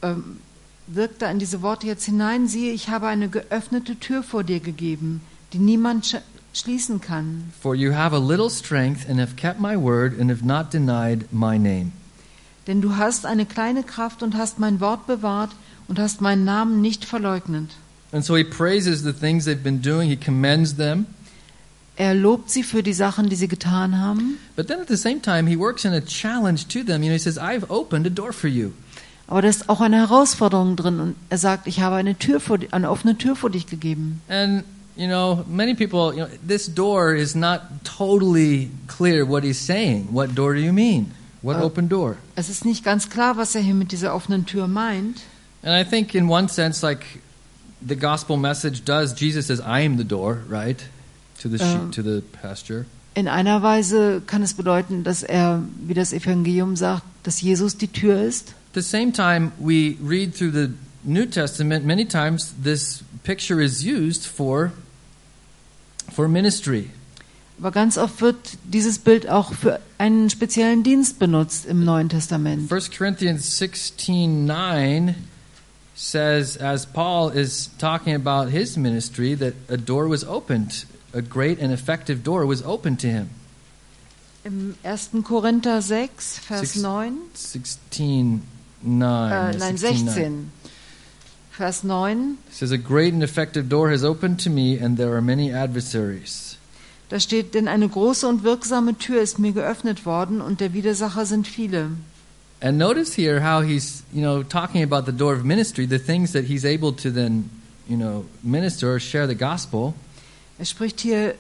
B: wirkt da in diese Worte jetzt hinein, siehe, ich habe eine geöffnete Tür vor dir gegeben, die niemand schließen kann.
A: For you have a little strength and have kept my word and have not denied my name.
B: Denn du hast eine kleine Kraft und hast mein Wort bewahrt und hast meinen Namen nicht verleugnet.
A: And so he praises the things they've been doing. He commends them.
B: Er lobt sie für die Sachen, die sie getan haben.
A: But then at the same time, he works in a challenge to them. You know, he says, I've opened a door for you.
B: Aber da ist auch eine Herausforderung drin. Und er sagt, ich habe eine offene Tür vor dich gegeben.
A: And, you know, many people, you know, this door is not totally clear what he's saying. What door do you mean? What open door?
B: Es ist nicht ganz klar, was er hier mit dieser offenen Tür meint.
A: And I think in one sense, like the gospel message does, Jesus says, I am the door, right? To the sheep, to the pasture.
B: In einer Weise kann es bedeuten, dass er, wie das Evangelium sagt, dass Jesus die Tür ist.
A: At the same time, we read through the New Testament, many times this picture is used for ministry.
B: Aber ganz oft wird dieses Bild auch für einen speziellen Dienst benutzt im Neuen Testament.
A: 1 Corinthians 16:9 says, as Paul is talking about his ministry, that a door was opened, a great and effective door was opened to him.
B: Im 1. Korinther 6, Vers 9.
A: 16,
B: 16. Vers 9.
A: It says, a great and effective door has opened to me, and there are many adversaries.
B: Da steht, denn eine große und wirksame Tür ist mir geöffnet worden, und der Widersacher sind viele.
A: And notice here how he's, talking about the door of ministry, the things that he's able to then, minister or share the gospel.
B: Er spricht hier,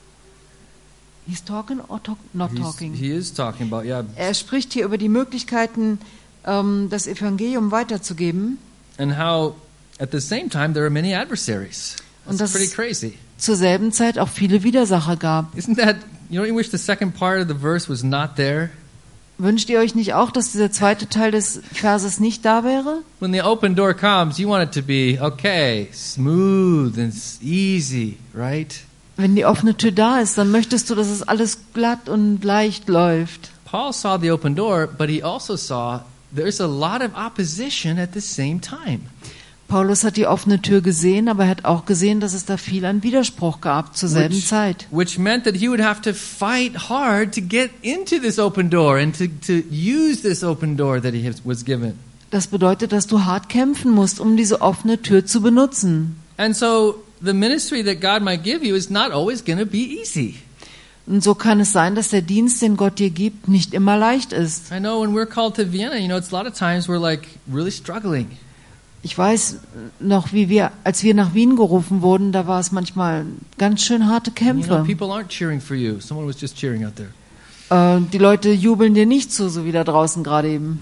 B: he's talking or not talking?
A: He is talking about, yeah.
B: Er spricht hier über die Möglichkeiten, das Evangelium weiterzugeben.
A: And how, at the same time, there are many adversaries.
B: Und
A: That's
B: dass
A: pretty crazy.
B: zur selben Zeit auch viele Widersacher gab.
A: Isn't that, don't you wish the second part of the verse was not there?
B: Wünscht ihr euch nicht auch, dass dieser zweite Teil des Verses nicht da wäre?
A: When the open door comes, you want it to be, okay, smooth and easy, right?
B: Wenn die offene Tür da ist, dann möchtest du, dass es alles glatt und leicht läuft.
A: Paul saw the open door, but he also saw there's a lot of opposition at the same time.
B: Paulus hat die offene Tür gesehen, aber er hat auch gesehen, dass es da viel an Widerspruch gab zur selben Zeit.
A: Which meant that he would have to fight hard to get into this open door and to use this open door that he was given.
B: Das bedeutet, dass du hart kämpfen musst, um diese offene Tür zu benutzen.
A: And so the ministry that God might give you is not always going to be easy.
B: Und so kann es sein, dass der Dienst, den Gott dir gibt, nicht immer leicht ist.
A: I know when we're called to Vienna, it's a lot of times we're like really struggling.
B: Ich weiß noch, als wir nach Wien gerufen wurden, da war es manchmal ganz schön harte Kämpfe.
A: People aren't cheering for you. Someone was just cheering out there.
B: Die Leute jubeln dir nicht zu, so wie da draußen gerade eben.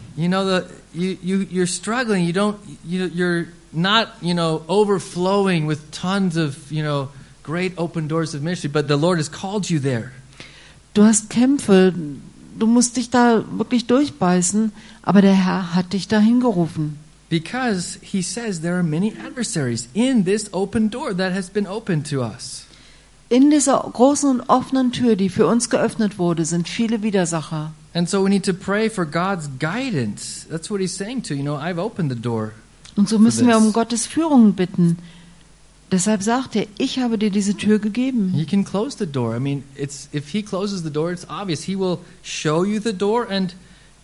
A: You're struggling. You're not, overflowing with tons of, great open doors of ministry, but the Lord has called you there.
B: Du hast Kämpfe, du musst dich da wirklich durchbeißen, aber der Herr hat dich dahin gerufen.
A: Because he says there are many adversaries in this open door that has been opened to us.
B: In dieser großen und offenen Tür, die für uns geöffnet wurde, sind viele Widersacher.
A: And so we need to pray for God's guidance. That's what he's saying to, I've opened the door.
B: Und so müssen wir um Gottes Führung bitten. Deshalb sagt er, ich habe dir diese Tür gegeben.
A: He can close the door. I mean, if he closes the door, it's obvious. He will show you the door and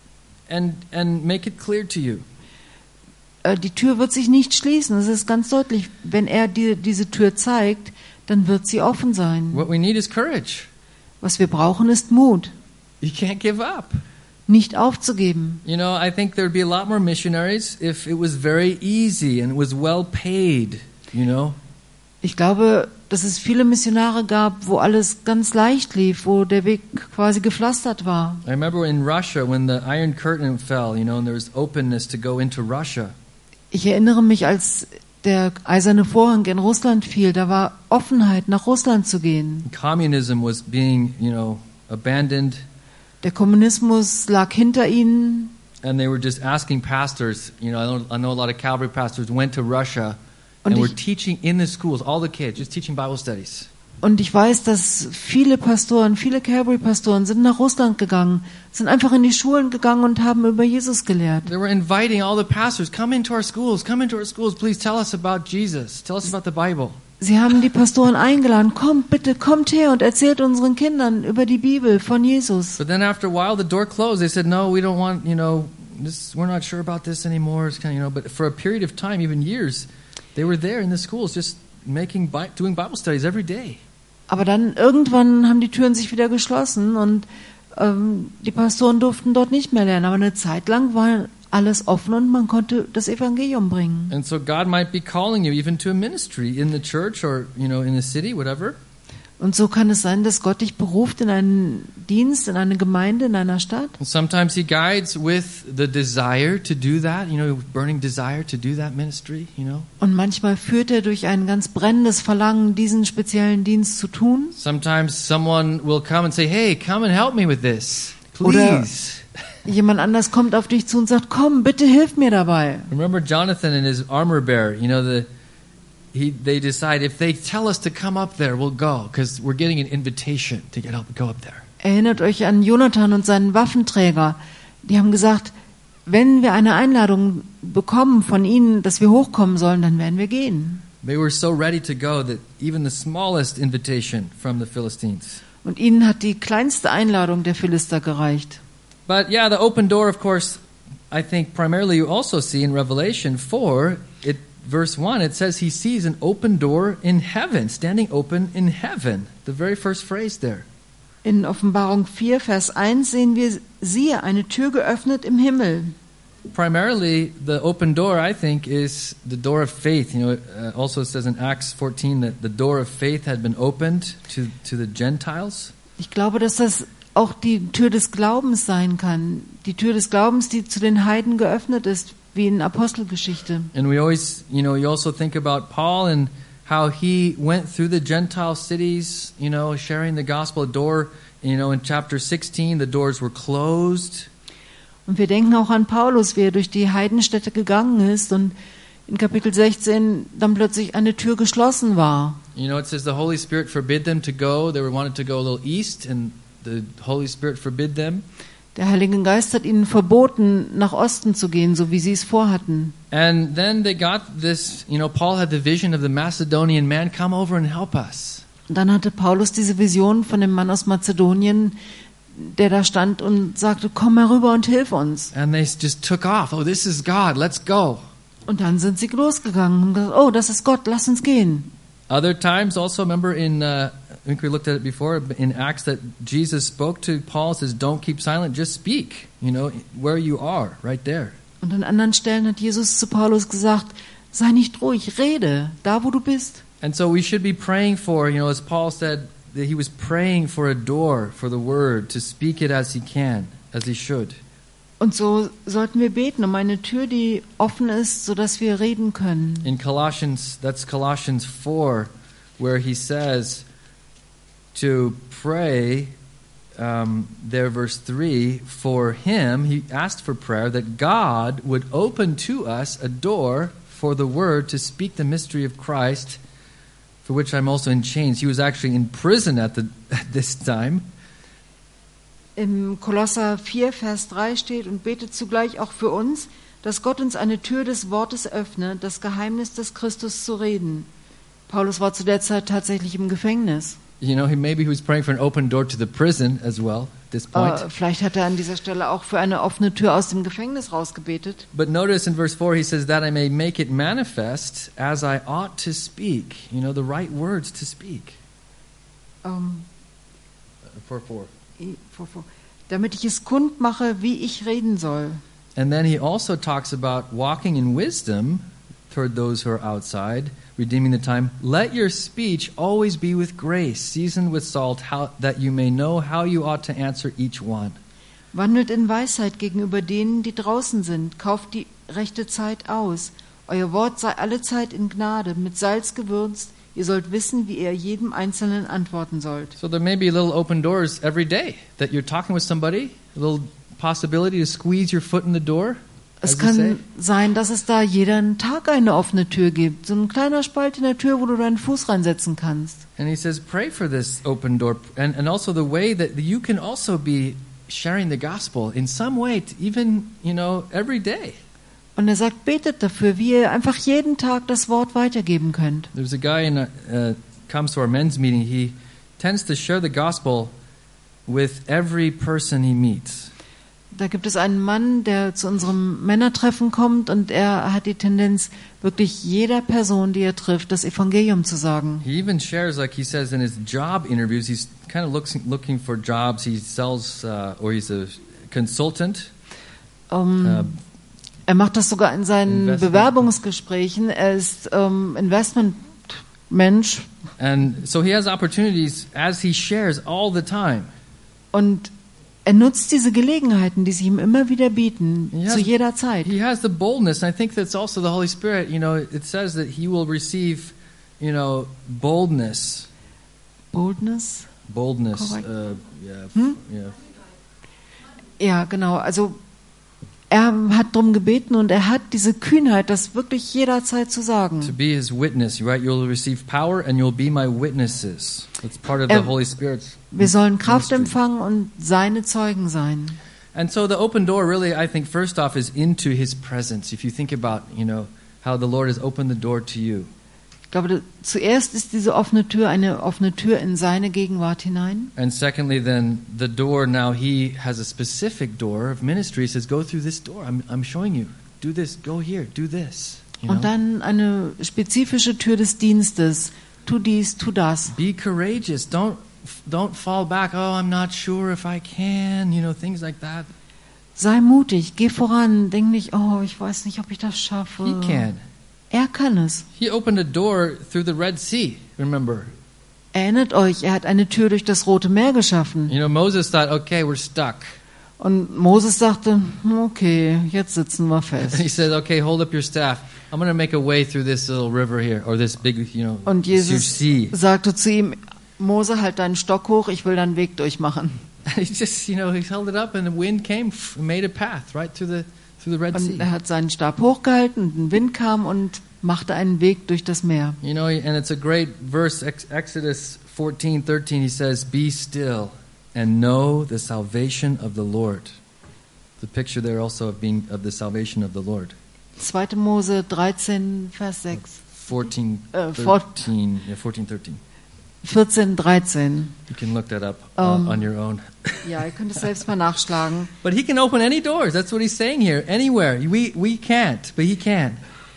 A: make it clear to you.
B: Die Tür wird sich nicht schließen. Das ist ganz deutlich. Wenn er dir diese Tür zeigt, dann wird sie offen sein.
A: What we need is courage.
B: Was wir brauchen, ist Mut.
A: You can't give up.
B: Nicht aufzugeben.
A: I think there'd be a lot more missionaries if it was very easy and it was well paid,
B: Ich glaube, dass es viele Missionare gab, wo alles ganz leicht lief, wo der Weg quasi gepflastert war.
A: I remember in Russia when the Iron Curtain fell, and there was openness to go into Russia.
B: Ich erinnere mich, als der eiserne Vorhang in Russland fiel, da war Offenheit, nach Russland zu gehen.
A: Communism was being, abandoned.
B: Der Kommunismus lag hinter ihnen.
A: And they were just asking pastors, I know a lot of Calvary pastors went to Russia and were teaching in the schools, all the kids, just teaching Bible studies.
B: Und ich weiß, dass viele Calvary-Pastoren sind nach Russland gegangen, sind einfach in die Schulen gegangen und haben über Jesus gelehrt.
A: They were inviting all the pastors, come into our schools, please tell us about Jesus, tell us about the Bible.
B: Sie haben die Pastoren eingeladen, kommt her und erzählt unseren Kindern über die Bibel von Jesus.
A: But then after a while the door closed. They said, no, we don't want, we're not sure about this anymore. It's kind of, but for a period of time, even years, they were there in the schools just doing Bible studies every day.
B: Aber dann irgendwann haben die Türen sich wieder geschlossen und die Pastoren durften dort nicht mehr lernen. Aber eine Zeit lang war alles offen und man konnte das Evangelium bringen.
A: And so God might be calling you even to a ministry in the church or, in the city, whatever.
B: Und so kann es sein, dass Gott dich beruft in einen Dienst, in eine Gemeinde, in einer Stadt.
A: And sometimes he guides with the desire to do that, burning desire to do that ministry,
B: Und manchmal führt er durch ein ganz brennendes Verlangen, diesen speziellen Dienst zu tun.
A: Sometimes someone will come and say, hey, come and help me with this, please.
B: Oder jemand anders kommt auf dich zu und sagt, komm, bitte hilf mir dabei.
A: Remember Jonathan and his armor bearer, they decide if they tell us to come up there, we'll go, because we're getting an invitation to go up there.
B: Erinnert euch an Jonathan und seinen Waffenträger. Die haben gesagt, wenn wir eine Einladung bekommen von ihnen, dass wir hochkommen sollen, dann werden wir gehen.
A: They were so ready to go that even the smallest invitation from the Philistines.
B: Und ihnen hat die kleinste Einladung der Philister gereicht.
A: But yeah, the open door, of course, I think primarily you also see in Revelation 4, verse 1, it says he sees an open door in heaven, standing open in heaven. The very first phrase there.
B: In Offenbarung 4, Vers 1 sehen wir, siehe, eine Tür geöffnet im Himmel.
A: Primarily, the open door, I think, is the door of faith. You know, it also says in Acts 14 that the door of faith had been opened to the Gentiles.
B: Ich glaube, dass das auch die Tür des Glaubens sein kann. Die Tür des Glaubens, die zu den Heiden geöffnet ist, wie in Apostelgeschichte.
A: And we always, you also think about Paul and how he went through the Gentile cities, sharing the gospel. A door, in chapter 16, the doors were closed.
B: Und wir denken auch an Paulus, wie er durch die Heidenstädte gegangen ist und in Kapitel 16 dann plötzlich eine Tür geschlossen war.
A: It says the Holy Spirit forbid them to go. They wanted to go a little east, and the Holy Spirit forbid them.
B: Der Heilige Geist hat ihnen verboten, nach Osten zu gehen, so wie sie es vorhatten.
A: And then they got this, Paul had the vision of the Macedonian man, come over and help us.
B: Und dann hatte Paulus diese Vision von dem Mann aus Mazedonien, der da stand und sagte, komm herüber und hilf uns.
A: And they just took off. Oh, this is God, let's go.
B: Und dann sind sie losgegangen und gesagt, oh, das ist Gott, lass uns gehen.
A: Other times also, remember I think we looked at it before, in Acts that Jesus spoke to Paul, says, don't keep silent, just speak, where you are, right there.
B: Und an anderen Stellen hat Jesus zu Paulus gesagt, sei nicht ruhig, rede, da wo du bist.
A: And so we should be praying for, as Paul said, that he was praying for a door for the word, to speak it as he can, as he should.
B: Und so sollten wir beten um eine Tür, die offen ist, sodass wir reden können.
A: In Colossians 4, where he says to pray, there verse 3, for him, he asked for prayer that God would open to us a door for the word to speak the mystery of Christ, for which I'm also in chains. He was actually in prison at this time.
B: Im Kolosser 4, Vers 3 steht, und betet zugleich auch für uns, dass Gott uns eine Tür des Wortes öffne, das Geheimnis des Christus zu reden. Paulus war zu der Zeit tatsächlich im Gefängnis.
A: Maybe he was praying for an open door to the prison as well at this point.
B: Vielleicht hat er an dieser Stelle auch für eine offene Tür aus dem Gefängnis rausgebetet.
A: But notice in verse 4 he says, that I may make it manifest as I ought to speak. The right words to speak. 4:4.
B: Damit ich es kund mache, wie ich reden soll.
A: And then he also talks about walking in wisdom toward those who are outside, redeeming the time. Let your speech always be with grace, seasoned with salt, that you may know how you ought to answer each one.
B: Wandelt in Weisheit gegenüber denen, die draußen sind. Kauft die rechte Zeit aus. Euer Wort sei allezeit in Gnade, mit Salz gewürzt. Ihr sollt wissen, wie ihr jedem Einzelnen antworten sollt.
A: So there may be little open doors every day that you're talking with somebody, a little possibility to squeeze your foot in the door.
B: Es kann sein, dass es da jeden Tag eine offene Tür gibt, so ein kleiner Spalt in der Tür, wo du deinen Fuß reinsetzen kannst.
A: And he says, pray for this open door, and also the way that you can also be sharing the gospel in some way, even every day.
B: Und er sagt, betet dafür, wie ihr einfach jeden Tag das Wort weitergeben könnt.
A: There's a guy comes to our men's meeting. He tends to share the gospel with every person he meets.
B: Da gibt es einen Mann, der zu unserem Männertreffen kommt und er hat die Tendenz, wirklich jeder Person, die er trifft, das Evangelium zu sagen.
A: He even shares, like he says in his job interviews, he's kind of looking for jobs. He sells, or he's a consultant.
B: Er macht das sogar in seinen Bewerbungsgesprächen. Er ist Investmentmensch.
A: And so he has opportunities as he shares all the time.
B: Und er nutzt diese Gelegenheiten, die sich ihm immer wieder bieten, zu jeder Zeit.
A: He has the boldness, and I think that's also the Holy Spirit. It says that he will receive, boldness.
B: Boldness?
A: Boldness.
B: Ja, genau. Also er hat darum gebeten und er hat diese Kühnheit, das wirklich jederzeit zu sagen.
A: To be his witness, right? You'll receive power and you'll be my witnesses. It's part of the Holy Spirit's.
B: Wir sollen Kraft empfangen und seine Zeugen sein.
A: And so the open door really, I think, first off is into his presence. If you think about, how the Lord has opened the door to you.
B: Ich glaube, zuerst ist diese offene Tür eine offene Tür in seine Gegenwart hinein.
A: And secondly, then the door, now he has a specific door of ministry. He says, go through this door. I'm showing you. Do this, go here, do this.
B: Und dann eine spezifische Tür des Dienstes. Tu dies, tu das.
A: Be courageous. Don't fall back. Oh, I'm not sure if I can. Things like that.
B: Sei mutig, geh voran. Denk nicht, oh, ich weiß nicht, ob ich das schaffe.
A: He can.
B: Er kann es.
A: He opened a door through the Red Sea, remember.
B: Erinnert euch, er hat eine Tür durch das Rote Meer geschaffen.
A: Moses thought, okay, we're stuck.
B: Und Moses sagte, okay, jetzt sitzen wir fest.
A: He said, okay, hold up your staff. I'm going to make a way through this little river here, or this big,
B: Und
A: huge
B: Jesus
A: sea.
B: sagte zu ihm, Mose, halt deinen Stock hoch, ich will deinen Weg durchmachen.
A: He just, he held it up and the wind came, made a path right through the Red
B: Und
A: Sea.
B: er hat seinen Stab hochgehalten und ein Wind kam und machte einen Weg durch das Meer.
A: And it's a great verse, Exodus 14:13. He says, "Be still and know the salvation of the Lord." The picture there also of the salvation of the Lord.
B: 2. Mose 13, Vers 6.
A: 14:13.
B: 14:13.
A: You can look that up on your own.
B: Ja, ihr könnt es selbst mal nachschlagen.
A: But he can open any doors. That's what he's saying here. Anywhere. We can't, but he can.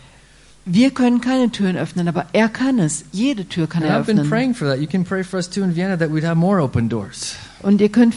B: Wir können keine Türen öffnen, aber er kann es. Jede Tür kann
A: And
B: er
A: I've been
B: öffnen.
A: praying for that. You can pray for us too in Vienna that we'd have more open doors.
B: Und ihr könnt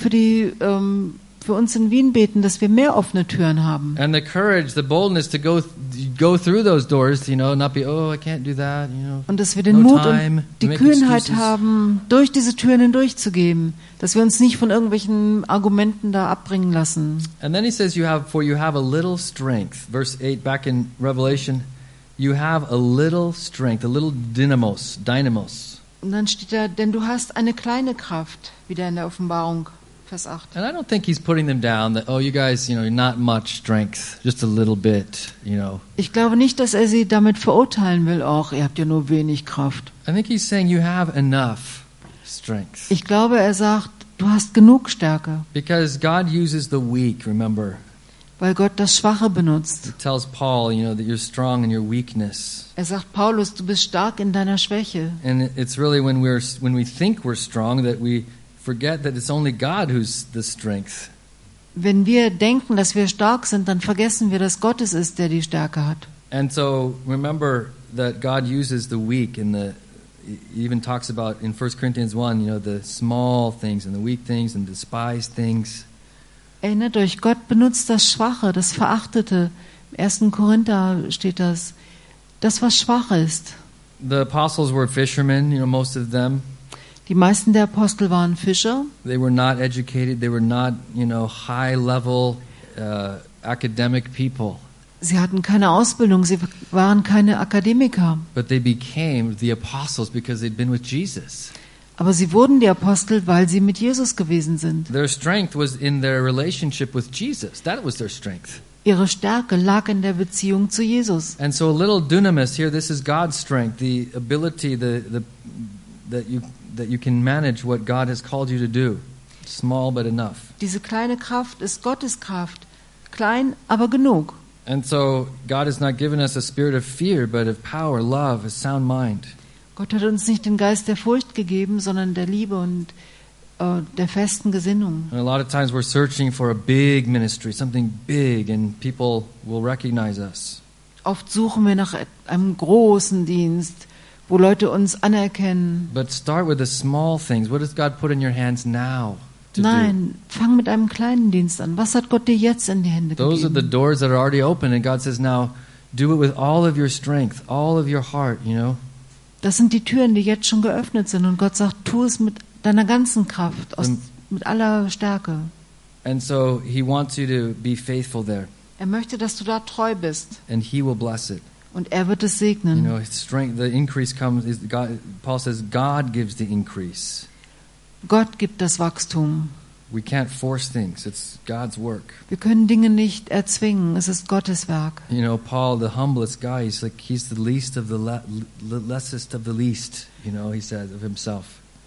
B: für uns in Wien beten, dass wir mehr offene Türen haben.
A: And the courage, the boldness to go through those doors, not be, oh, I can't do that,
B: Und dass wir den
A: no
B: Mut
A: time,
B: und die
A: make
B: Kühnheit
A: excuses.
B: haben, durch diese Türen hindurchzugehen. Dass wir uns nicht von irgendwelchen Argumenten da abbringen lassen.
A: And then he says, for you have a little strength. Verse 8 back in Revelation, you have a little strength, a little dynamos.
B: Und dann steht da, denn du hast eine kleine Kraft, wieder in der Offenbarung, Vers 8.
A: And I don't think he's putting them down that, oh, you guys, not much strength, just a little bit,
B: Ich glaube nicht, dass er sie damit verurteilen will, ach, ihr habt ja nur wenig Kraft.
A: I think he's saying you have enough strength.
B: Ich glaube, er sagt, du hast genug Stärke,
A: Because God uses the weak, remember.
B: weil Gott das Schwache benutzt.
A: He tells Paul, that you're strong in your weakness.
B: Er sagt, Paulus, du bist stark in deiner Schwäche.
A: And it's really when we think we're strong that we forget that it's only God who's the strength.
B: Wenn wir denken, dass wir stark sind, dann vergessen wir, dass Gott es ist, der die Stärke hat.
A: And so remember that God uses the weak he even talks about in 1 Corinthians 1, the small things and the weak things and despised things.
B: Erinnert euch, Gott benutzt das Schwache, das Verachtete. Im 1. Korinther steht das was schwach ist.
A: The apostles were fishermen, most of them.
B: Die meisten der Apostel waren Fischer.
A: They were not educated. They were not, high-level academic people.
B: Sie hatten keine Ausbildung, sie waren keine Akademiker.
A: But they became the apostles because they'd been with Jesus.
B: Aber sie wurden die Apostel, weil sie mit Jesus gewesen sind.
A: Their strength was in their relationship with Jesus. That was their strength.
B: Ihre Stärke lag in der Beziehung zu Jesus.
A: And so a little dunamis here, this is God's strength, the ability that you can manage what God has called you to do. Small but enough.
B: Diese kleine Kraft ist Gottes Kraft. Klein, aber genug.
A: And so God has not given us a spirit of fear, but of power, love, a sound mind.
B: Gott hat uns nicht den Geist der Furcht gegeben, sondern der Liebe und der festen Gesinnung.
A: And a lot of times we're searching for a big ministry, something big, and people will recognize us.
B: Oft suchen wir nach einem großen Dienst, wo Leute uns anerkennen.
A: But start with the small things. What does God put in your hands now to
B: Nein, fang mit einem kleinen Dienst an. Was hat Gott dir jetzt in die Hände
A: do? Those are the
B: gegeben?
A: doors that are already open, and God says, now do it with all of your strength, all of your heart,
B: Das sind die Türen, die jetzt schon geöffnet sind. Und Gott sagt, tu es mit deiner ganzen Kraft, mit aller Stärke.
A: And so He wants you to be faithful there,
B: Er möchte, dass du da treu bist.
A: and He will bless it.
B: Und er wird es segnen.
A: His strength, the increase comes. Paul says, God gives the increase.
B: Gott gibt das Wachstum.
A: We can't force things. It's God's work.
B: Wir können Dinge nicht erzwingen. Es ist Gottes Werk.
A: Paul, the humblest guy, he's the least of the lessest of the least. He says of himself.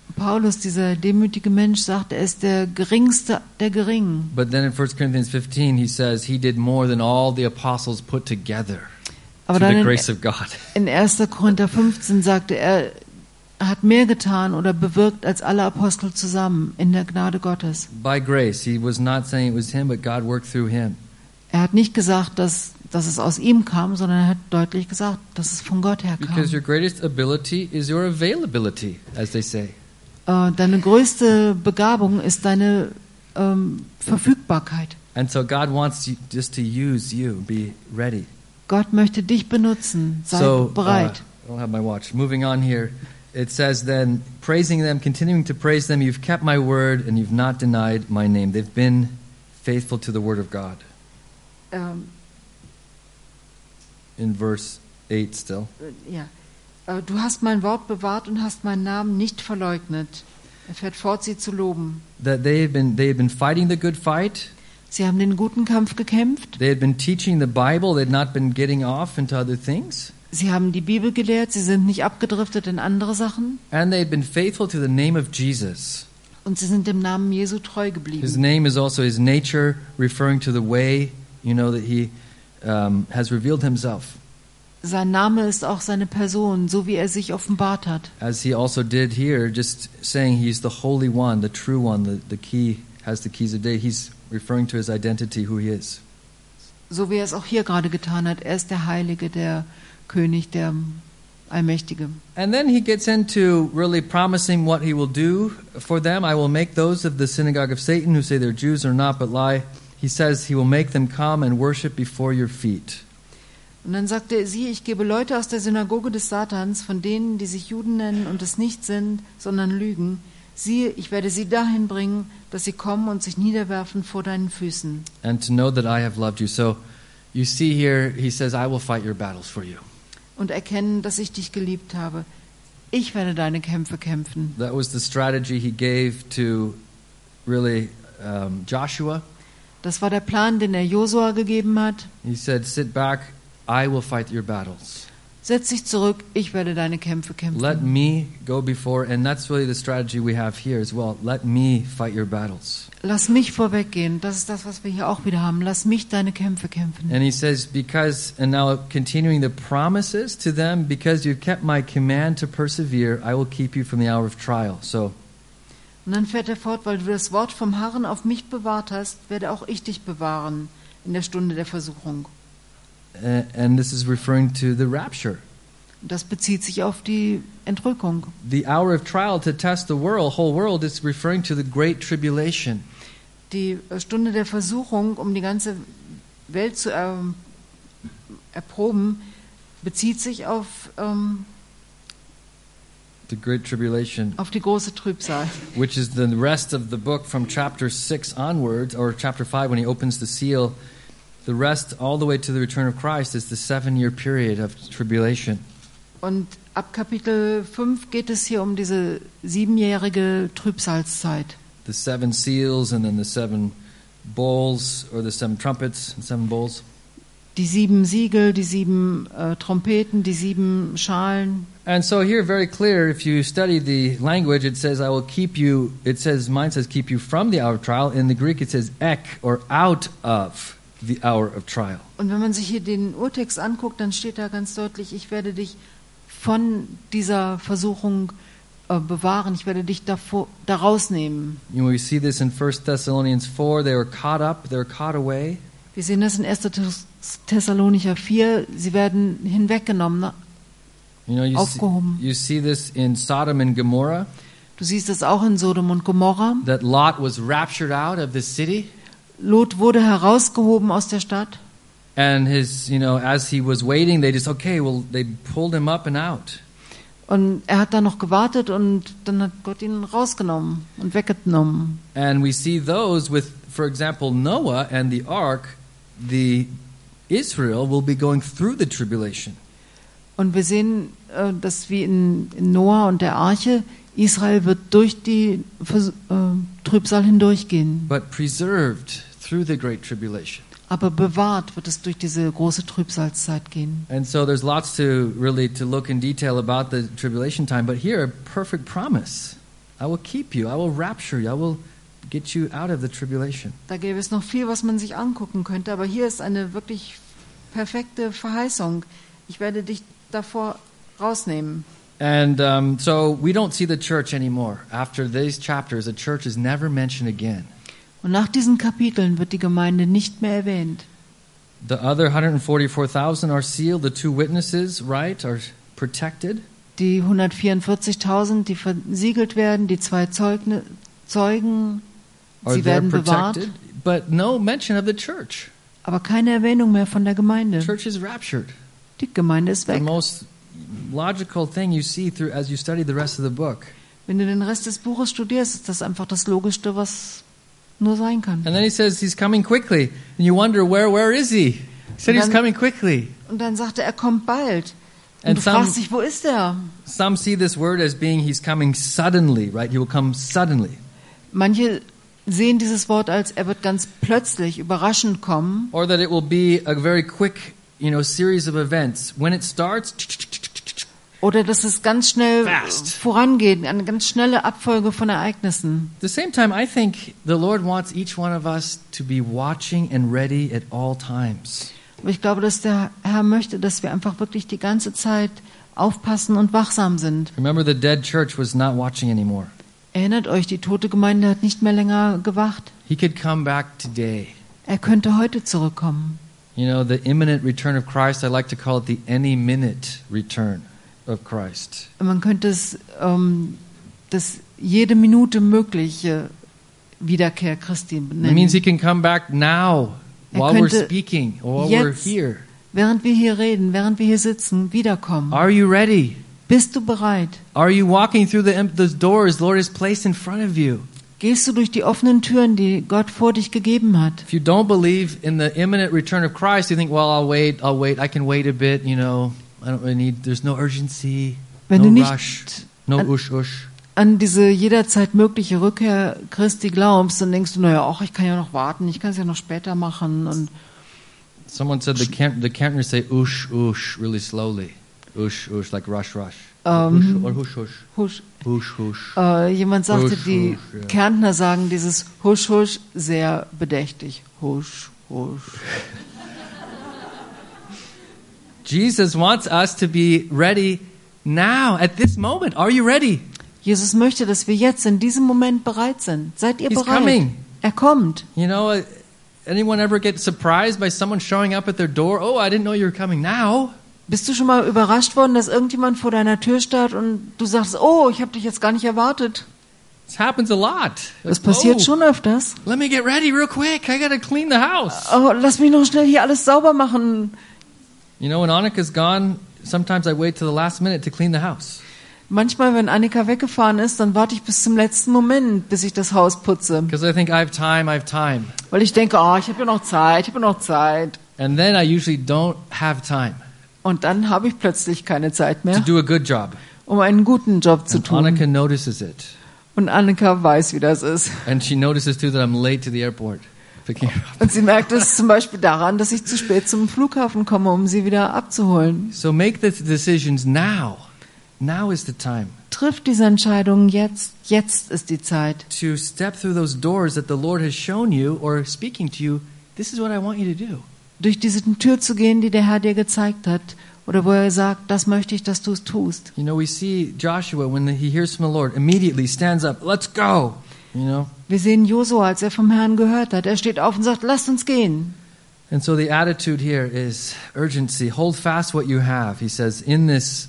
B: Paulus, dieser demütige Mensch, sagt, er ist der Geringste der Geringen.
A: But then in 1 Corinthians 15 he says he did more than all the apostles put together
B: Aber
A: through the
B: dann
A: grace of God.
B: in 1. Korinther 15 sagte er, hat mehr getan oder bewirkt als alle Apostel zusammen in der Gnade Gottes.
A: By grace. He was not saying it was him, but God worked through him.
B: Er hat nicht gesagt, dass es aus ihm kam, sondern er hat deutlich gesagt, dass es von Gott her kam.
A: Because your greatest ability is your availability, as they say.
B: Deine größte Begabung ist deine Verfügbarkeit.
A: And so God wants you just to use you. Be ready.
B: Gott möchte dich benutzen. Sei bereit.
A: I don't have my watch. Moving on here. It says then, praising them, continuing to praise them, you've kept my word and you've not denied my name. They've been faithful to the word of God. In verse 8 still.
B: Ja. Du hast mein Wort bewahrt und hast meinen Namen nicht verleugnet. Er fährt fort, sie zu loben.
A: That they had been fighting the good fight.
B: Sie haben den guten Kampf gekämpft.
A: They had been teaching the Bible. They had not been getting off into other things.
B: Sie haben die Bibel gelehrt. Sie sind nicht abgedriftet in andere Sachen.
A: And they had been faithful to the name of Jesus.
B: Und sie sind dem Namen Jesu treu geblieben.
A: His name is also his nature, referring to the way, that he has revealed himself.
B: Sein Name ist auch seine Person, so wie er sich offenbart hat.
A: As he also did here, just saying he's the Holy One, the true one, the key, has the keys of day. He's referring to his identity, who he is.
B: So wie er es auch hier gerade getan hat. Er ist der Heilige, der König, der Allmächtige.
A: And then he gets into really promising what he will do for them. I will make those of the synagogue of Satan who say they're Jews or not but lie. He says he will make them come and worship before your feet.
B: Und dann sagte er, siehe, ich gebe Leute aus der Synagoge des Satans, von denen, die sich Juden nennen und es nicht sind, sondern lügen. Siehe, ich werde sie dahin bringen, dass sie kommen und sich niederwerfen vor deinen Füßen.
A: And to know that I have loved you. So you see here, he says, I will fight your battles for you.
B: Und erkennen, dass ich dich geliebt habe. Ich werde deine Kämpfe kämpfen.
A: That was the strategy he gave to really Joshua.
B: Das war der Plan, den er Josua gegeben hat.
A: He said, sit back, I will fight your battles.
B: Setz dich zurück, ich werde deine Kämpfe kämpfen.
A: Let me go before, and that's really the strategy we have here as well. Let me fight your battles.
B: Lass mich vorweggehen. Das ist das, was wir hier auch wieder haben. Lass mich deine Kämpfe kämpfen.
A: And he says, because, and now continuing the promises to them, because you've kept my command to persevere, I will keep you from the hour of trial. So,
B: Und dann fährt er fort, weil du das Wort vom Herrn auf mich bewahrt hast, werde auch ich dich bewahren in der Stunde der Versuchung.
A: and this is referring to the rapture.
B: Und das bezieht sich auf die Entrückung.
A: The hour of trial to test the whole world is referring to the great tribulation.
B: Die Stunde der Versuchung, um die ganze Welt zu erproben, bezieht sich auf
A: The great tribulation,
B: die große Trübsal.
A: which is the rest of the book from chapter 6 onwards, or chapter 5 when he opens the seal. The rest, all the way to the return of Christ, is the 7-year period of tribulation.
B: Und ab Kapitel 5 geht es hier um diese 7-jährige Trübsalzeit.
A: The 7 seals and then the 7 bowls, or the 7 trumpets and 7 bowls.
B: Die 7 Siegel, die 7 Trompeten, die 7 Schalen.
A: And so here, very clear, if you study the language, it says, I will keep you, mine says keep you from the hour of trial. In the Greek it says ek, or out of the hour of trial.
B: Und wenn man sich hier den Urtext anguckt, dann steht da ganz deutlich, ich werde dich von dieser Versuchung bewahren, ich werde dich da rausnehmen.
A: We see this in 1 Thessalonians 4, they were caught up, they were caught away.
B: Wir sehen das in 1. Thessalonicher 4, sie werden hinweggenommen, aufgehoben.
A: You see this in Sodom and Gomorrah.
B: Du siehst es auch in Sodom und Gomorra.
A: That Lot was raptured out of the city.
B: Lot wurde herausgehoben aus der Stadt.
A: And as he was waiting, they pulled him up and out.
B: Und er hat da noch gewartet und dann hat Gott ihn rausgenommen und weggenommen.
A: And we see those with, for example, Noah and the ark, Israel will be going through the tribulation.
B: Und wir sehen, dass wie in Noah und der Arche, Israel wird durch die Trübsal hindurchgehen.
A: But preserved through the great tribulation.
B: Aber bewahrt wird es durch diese große Trübsalzeit gehen.
A: And so there's lots to look in detail about the tribulation time, but here a perfect promise I will keep you. I will rapture you. I will get you out of the tribulation.
B: Da gäbe es noch viel, was man sich angucken könnte, aber hier ist eine wirklich perfekte Verheißung. Ich werde dich davor rausnehmen.
A: And so we don't see the church anymore. After these chapters, the church is never mentioned again.
B: Und nach diesen Kapiteln wird die Gemeinde nicht mehr erwähnt.
A: The other 144,000 are sealed. The two witnesses, right, are protected.
B: Die 144.000, die versiegelt werden, die zwei Zeugen,
A: Are
B: sie
A: there
B: werden bewahrt,
A: protected? But no mention of the church.
B: aber keine Erwähnung mehr von der Gemeinde.
A: The church is raptured.
B: Die Gemeinde ist
A: The
B: weg.
A: most logical thing you see through as you study the rest of the book.
B: Wenn du den Rest des Buches studierst, ist das einfach das Logischste, was nur sein kann.
A: And then he says he's coming quickly, and you wonder where is he? He said he's coming quickly.
B: Und dann sagt er kommt bald. Und
A: And
B: du fragst dich, wo ist er?
A: Some see this word as being he's coming suddenly, right? He will come suddenly.
B: Manche sehen dieses Wort als, er wird ganz plötzlich, überraschend kommen.
A: Or that it will be a very quick, series of events. When it starts,
B: Oder dass es ganz schnell
A: Fast.
B: vorangeht, eine ganz schnelle Abfolge von Ereignissen.
A: at the same time, I think the Lord wants each one of us to be watching and ready at all times.
B: Aber ich glaube, dass der Herr möchte, dass wir einfach wirklich die ganze Zeit aufpassen und wachsam sind.
A: Remember, the dead church was not watching anymore.
B: Erinnert euch, die tote Gemeinde hat nicht mehr länger gewacht.
A: He could come back today.
B: Er könnte heute zurückkommen.
A: The imminent return of Christ, I like to call it the any minute return of Christ.
B: Man könnte es das jede Minute mögliche Wiederkehr Christi
A: It means he
B: benennen.
A: can come back now while we're
B: könnte
A: speaking or while we're
B: jetzt
A: here.
B: Während wir hier reden, während wir hier sitzen, wiederkommen.
A: Are you ready?
B: Bist du bereit?
A: Are you walking through the doors the Lord has placed in front of you?
B: Gehst du durch die offenen Türen, die Gott vor dich gegeben hat?
A: If you don't believe in the imminent return of Christ, you think, well, I'll wait, I can wait a bit, I don't really need, there's no urgency,
B: Wenn
A: no
B: du nicht
A: rush, no
B: an-
A: ush.
B: An diese jederzeit mögliche Rückkehr Christi glaubst, dann denkst du, naja, ach, ich kann ja noch warten, ich kann es ja noch später machen. Und
A: Someone said the Cantons say ush, really slowly. Ush, like rush. Ush or hush.
B: husch.
A: Hush, hush.
B: Jemand sagte,
A: Husch,
B: die
A: husch, ja.
B: Kärntner sagen dieses Husch, Husch sehr bedächtig. Husch, Husch.
A: Jesus wants us to be ready now, at this moment. Are you ready?
B: Jesus möchte, dass wir jetzt in diesem Moment bereit sind. Seid ihr
A: He's
B: bereit?
A: coming.
B: Er kommt.
A: Anyone ever get surprised by someone showing up at their door? Oh, I didn't know you were coming now.
B: Bist du schon mal überrascht worden, dass irgendjemand vor deiner Tür steht und du sagst, oh, ich habe dich jetzt gar nicht erwartet?
A: This happens a lot.
B: Das passiert schon öfters.
A: Let me get ready real quick. I gotta clean the house.
B: Oh, lass mich noch schnell hier alles sauber machen.
A: When Annika's gone, sometimes I wait till the last minute to clean the house.
B: Manchmal, wenn Annika weggefahren ist, dann warte ich bis zum letzten Moment, bis ich das Haus putze.
A: Because I think I have time.
B: Weil ich denke, oh, ich habe ja noch Zeit.
A: And then I usually don't have time
B: Und dann habe ich plötzlich keine Zeit
A: to
B: mehr,
A: do a good job.
B: um einen guten Job zu
A: And
B: tun.
A: Annika notices it.
B: Und Annika weiß, wie das ist.
A: And she notices too that I'm late to the airport. Picking her up.
B: Und sie merkt es zum Beispiel daran, dass ich zu spät zum Flughafen komme, um sie wieder abzuholen.
A: So make the decisions now. Now is the time
B: Triff diese Entscheidung jetzt. Jetzt ist die Zeit.
A: to step through those doors that the Lord has shown you or speaking to you. This is what I want you to do.
B: Durch diese Tür zu gehen, die der Herr dir gezeigt hat. Oder wo er sagt, das möchte ich, dass du es tust.
A: We see Joshua when he hears from the Lord, immediately stands up. Let's go.
B: Wir sehen Josua, als er vom Herrn gehört hat. Er steht auf und sagt, lasst uns gehen.
A: And so the attitude here is urgency. Hold fast what you have. He says, in this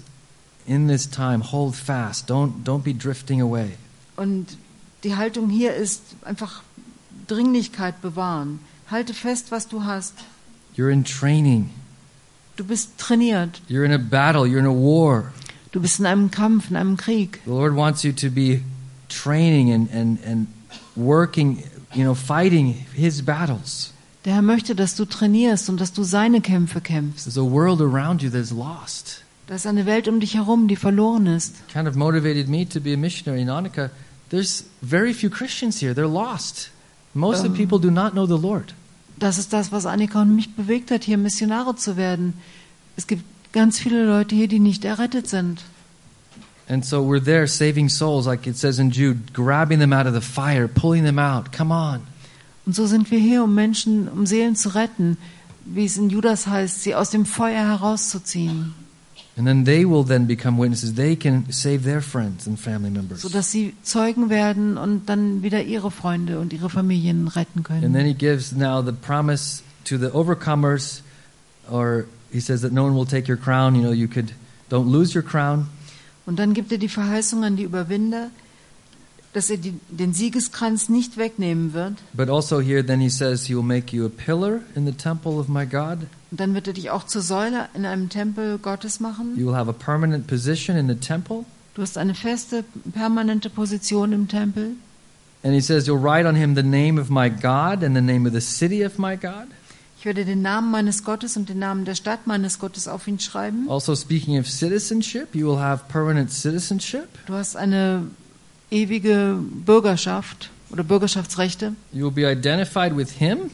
A: time, hold fast. Don't be drifting away.
B: Und die Haltung hier ist einfach Dringlichkeit bewahren. Halte fest, was du hast.
A: You're in training.
B: Du bist trainiert.
A: You're in a battle. You're in a war.
B: Du bist in einem Kampf, in einem Krieg.
A: The Lord wants you to be training and working, fighting His battles.
B: Der Herr möchte, dass du trainierst und dass du seine Kämpfe kämpfst.
A: There's a world around you that's lost.
B: Da ist eine Welt um dich herum, die verloren ist.
A: Kind of motivated me to be a missionary in Annika. There's very few Christians here. They're lost. Most of the people do not know the Lord.
B: Das ist das, was Annika und mich bewegt hat, hier Missionare zu werden. Es gibt ganz viele Leute hier, die nicht errettet sind.
A: And so we're there saving souls, like it says in Jude, grabbing them out of the fire, pulling them out. Come on.
B: Und so sind wir hier, um Seelen zu retten, wie es in Judas heißt, sie aus dem Feuer herauszuziehen.
A: And then they will then become witnesses. They can save their friends and family members.
B: Sodass sie Zeugen werden und dann wieder ihre Freunde und ihre Familien retten können.
A: And then he gives now the promise to the overcomers, or he says that no one will take your crown. You know, don't lose your crown.
B: Und dann gibt er die Verheißung an die Überwinder, dass er den Siegeskranz nicht wegnehmen wird.
A: But also here then he says he will make you a pillar in the temple of my God.
B: Und dann wird er dich auch zur Säule in einem Tempel Gottes machen.
A: You will have a permanent position in the temple.
B: Du hast eine feste, permanente Position im Tempel.
A: And he says you'll write on him the name of my God and the name of the city of my God.
B: Ich werde den Namen meines Gottes und den Namen der Stadt meines Gottes auf ihn schreiben.
A: Also speaking of citizenship, you will have permanent citizenship.
B: Du hast eine ewige Bürgerschaft oder Bürgerschaftsrechte.
A: You will be identified with him.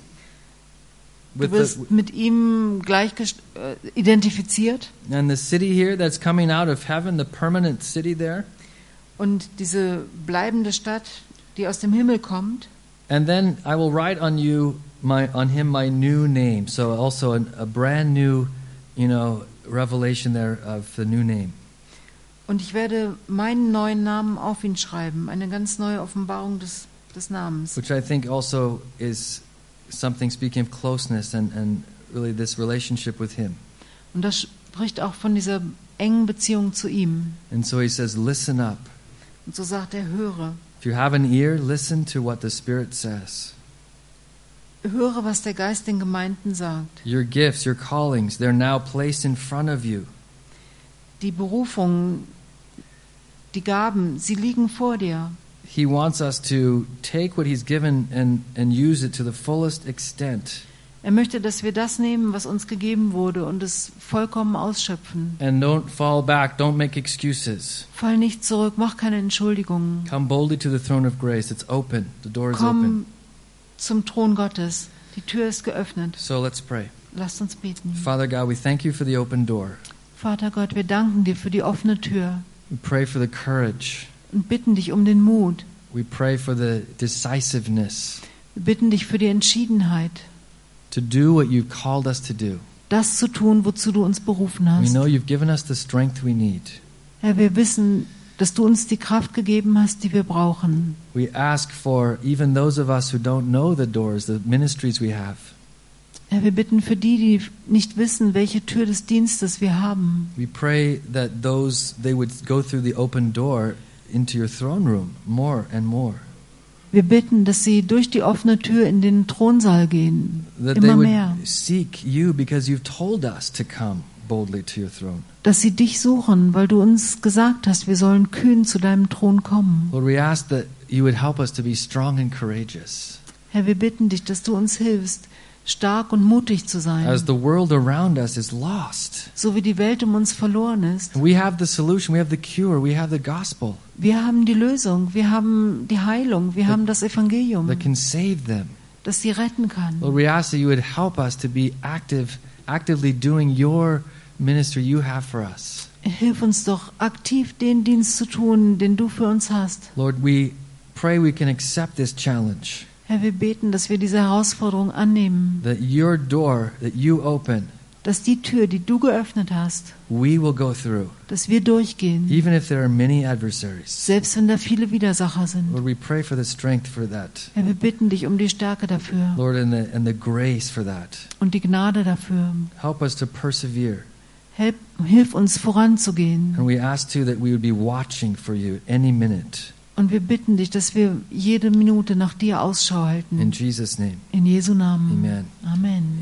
B: Du wirst mit ihm gleich identifiziert.
A: And the city here that's coming out of heaven, the permanent city there.
B: Und diese bleibende Stadt, die aus dem Himmel kommt.
A: And then I will write on him my new name. So also a brand new, revelation there of the new name.
B: Und ich werde meinen neuen Namen auf ihn schreiben, eine ganz neue Offenbarung des Namens.
A: Which I think also is something speaking of closeness and really this relationship with him.
B: Und das spricht auch von dieser engen Beziehung zu ihm.
A: And so he says, listen up.
B: Und so sagt er, höre.
A: If you have an ear, listen to what the Spirit says.
B: Höre, was der Geist den Gemeinden sagt.
A: Your gifts, your callings, they're now placed in front of you.
B: Die Berufung, die Gaben, sie liegen vor dir.
A: He wants us to take what he's given and use it to the fullest extent.
B: Er möchte, dass wir das nehmen, was uns gegeben wurde, und es vollkommen ausschöpfen.
A: And don't fall back, don't make excuses.
B: Fall nicht zurück, mach keine Entschuldigungen.
A: Come boldly to the throne of grace. It's open. The door is
B: Komm
A: open.
B: zum Thron Gottes. Die Tür ist geöffnet.
A: So let's pray.
B: Lasst uns beten.
A: Father God, we thank you for the open door.
B: Vater Gott, wir danken dir für die offene Tür
A: We pray for the courage.
B: und bitten dich um den Mut.
A: We pray for the decisiveness
B: Wir bitten dich für die Entschiedenheit,
A: to do what you've called us to do.
B: das zu tun, wozu du uns berufen
A: We
B: hast.
A: know you've given us the strength we need.
B: Herr, wir wissen, dass du uns die Kraft gegeben hast, die wir brauchen.
A: We ask for even those of us who don't know the doors, the ministries we have.
B: Herr, wir bitten für die nicht wissen, welche Tür des Dienstes wir haben.
A: We pray that they would go through the open door into your throne room more and more.
B: Wir bitten, dass sie durch die offene Tür in den Thronsaal gehen,
A: That they
B: immer
A: would
B: mehr.
A: seek you because you've told us to come boldly to your throne.
B: Dass sie dich suchen, weil du uns gesagt hast, wir sollen kühn zu deinem Thron kommen.
A: Lord, we ask that you would help us to be strong and courageous.
B: Herr, wir bitten dich, dass du uns hilfst, stark und mutig zu sein,
A: As the world around us is lost.
B: so wie die Welt um uns verloren ist.
A: And we have the solution, we have the cure, we have the gospel
B: Wir haben die Lösung, wir haben die Heilung, wir haben das Evangelium,
A: that can save them.
B: das sie retten kann.
A: Lord, we ask that you would help us to be actively doing your ministry you have for us.
B: Hilf uns doch, aktiv den Dienst zu tun, den du für uns hast.
A: Lord, we pray we can accept this challenge,
B: Herr, wir beten, dass wir diese Herausforderung annehmen,
A: that your door that you open,
B: dass die Tür, die du geöffnet hast,
A: we will go through,
B: dass wir durchgehen,
A: even if there are many adversaries.
B: selbst wenn da viele Widersacher sind.
A: Lord, we pray for the strength for that.
B: Herr, wir bitten dich um die Stärke dafür
A: Lord, and the grace for that.
B: und die Gnade dafür.
A: Help us to persevere.
B: Hilf uns voranzugehen.
A: And we ask too that we would be watching for you any minute.
B: Und wir bitten dich, dass wir jede Minute nach dir Ausschau halten.
A: In Jesus' name,
B: In Jesu Namen.
A: amen.
B: Amen.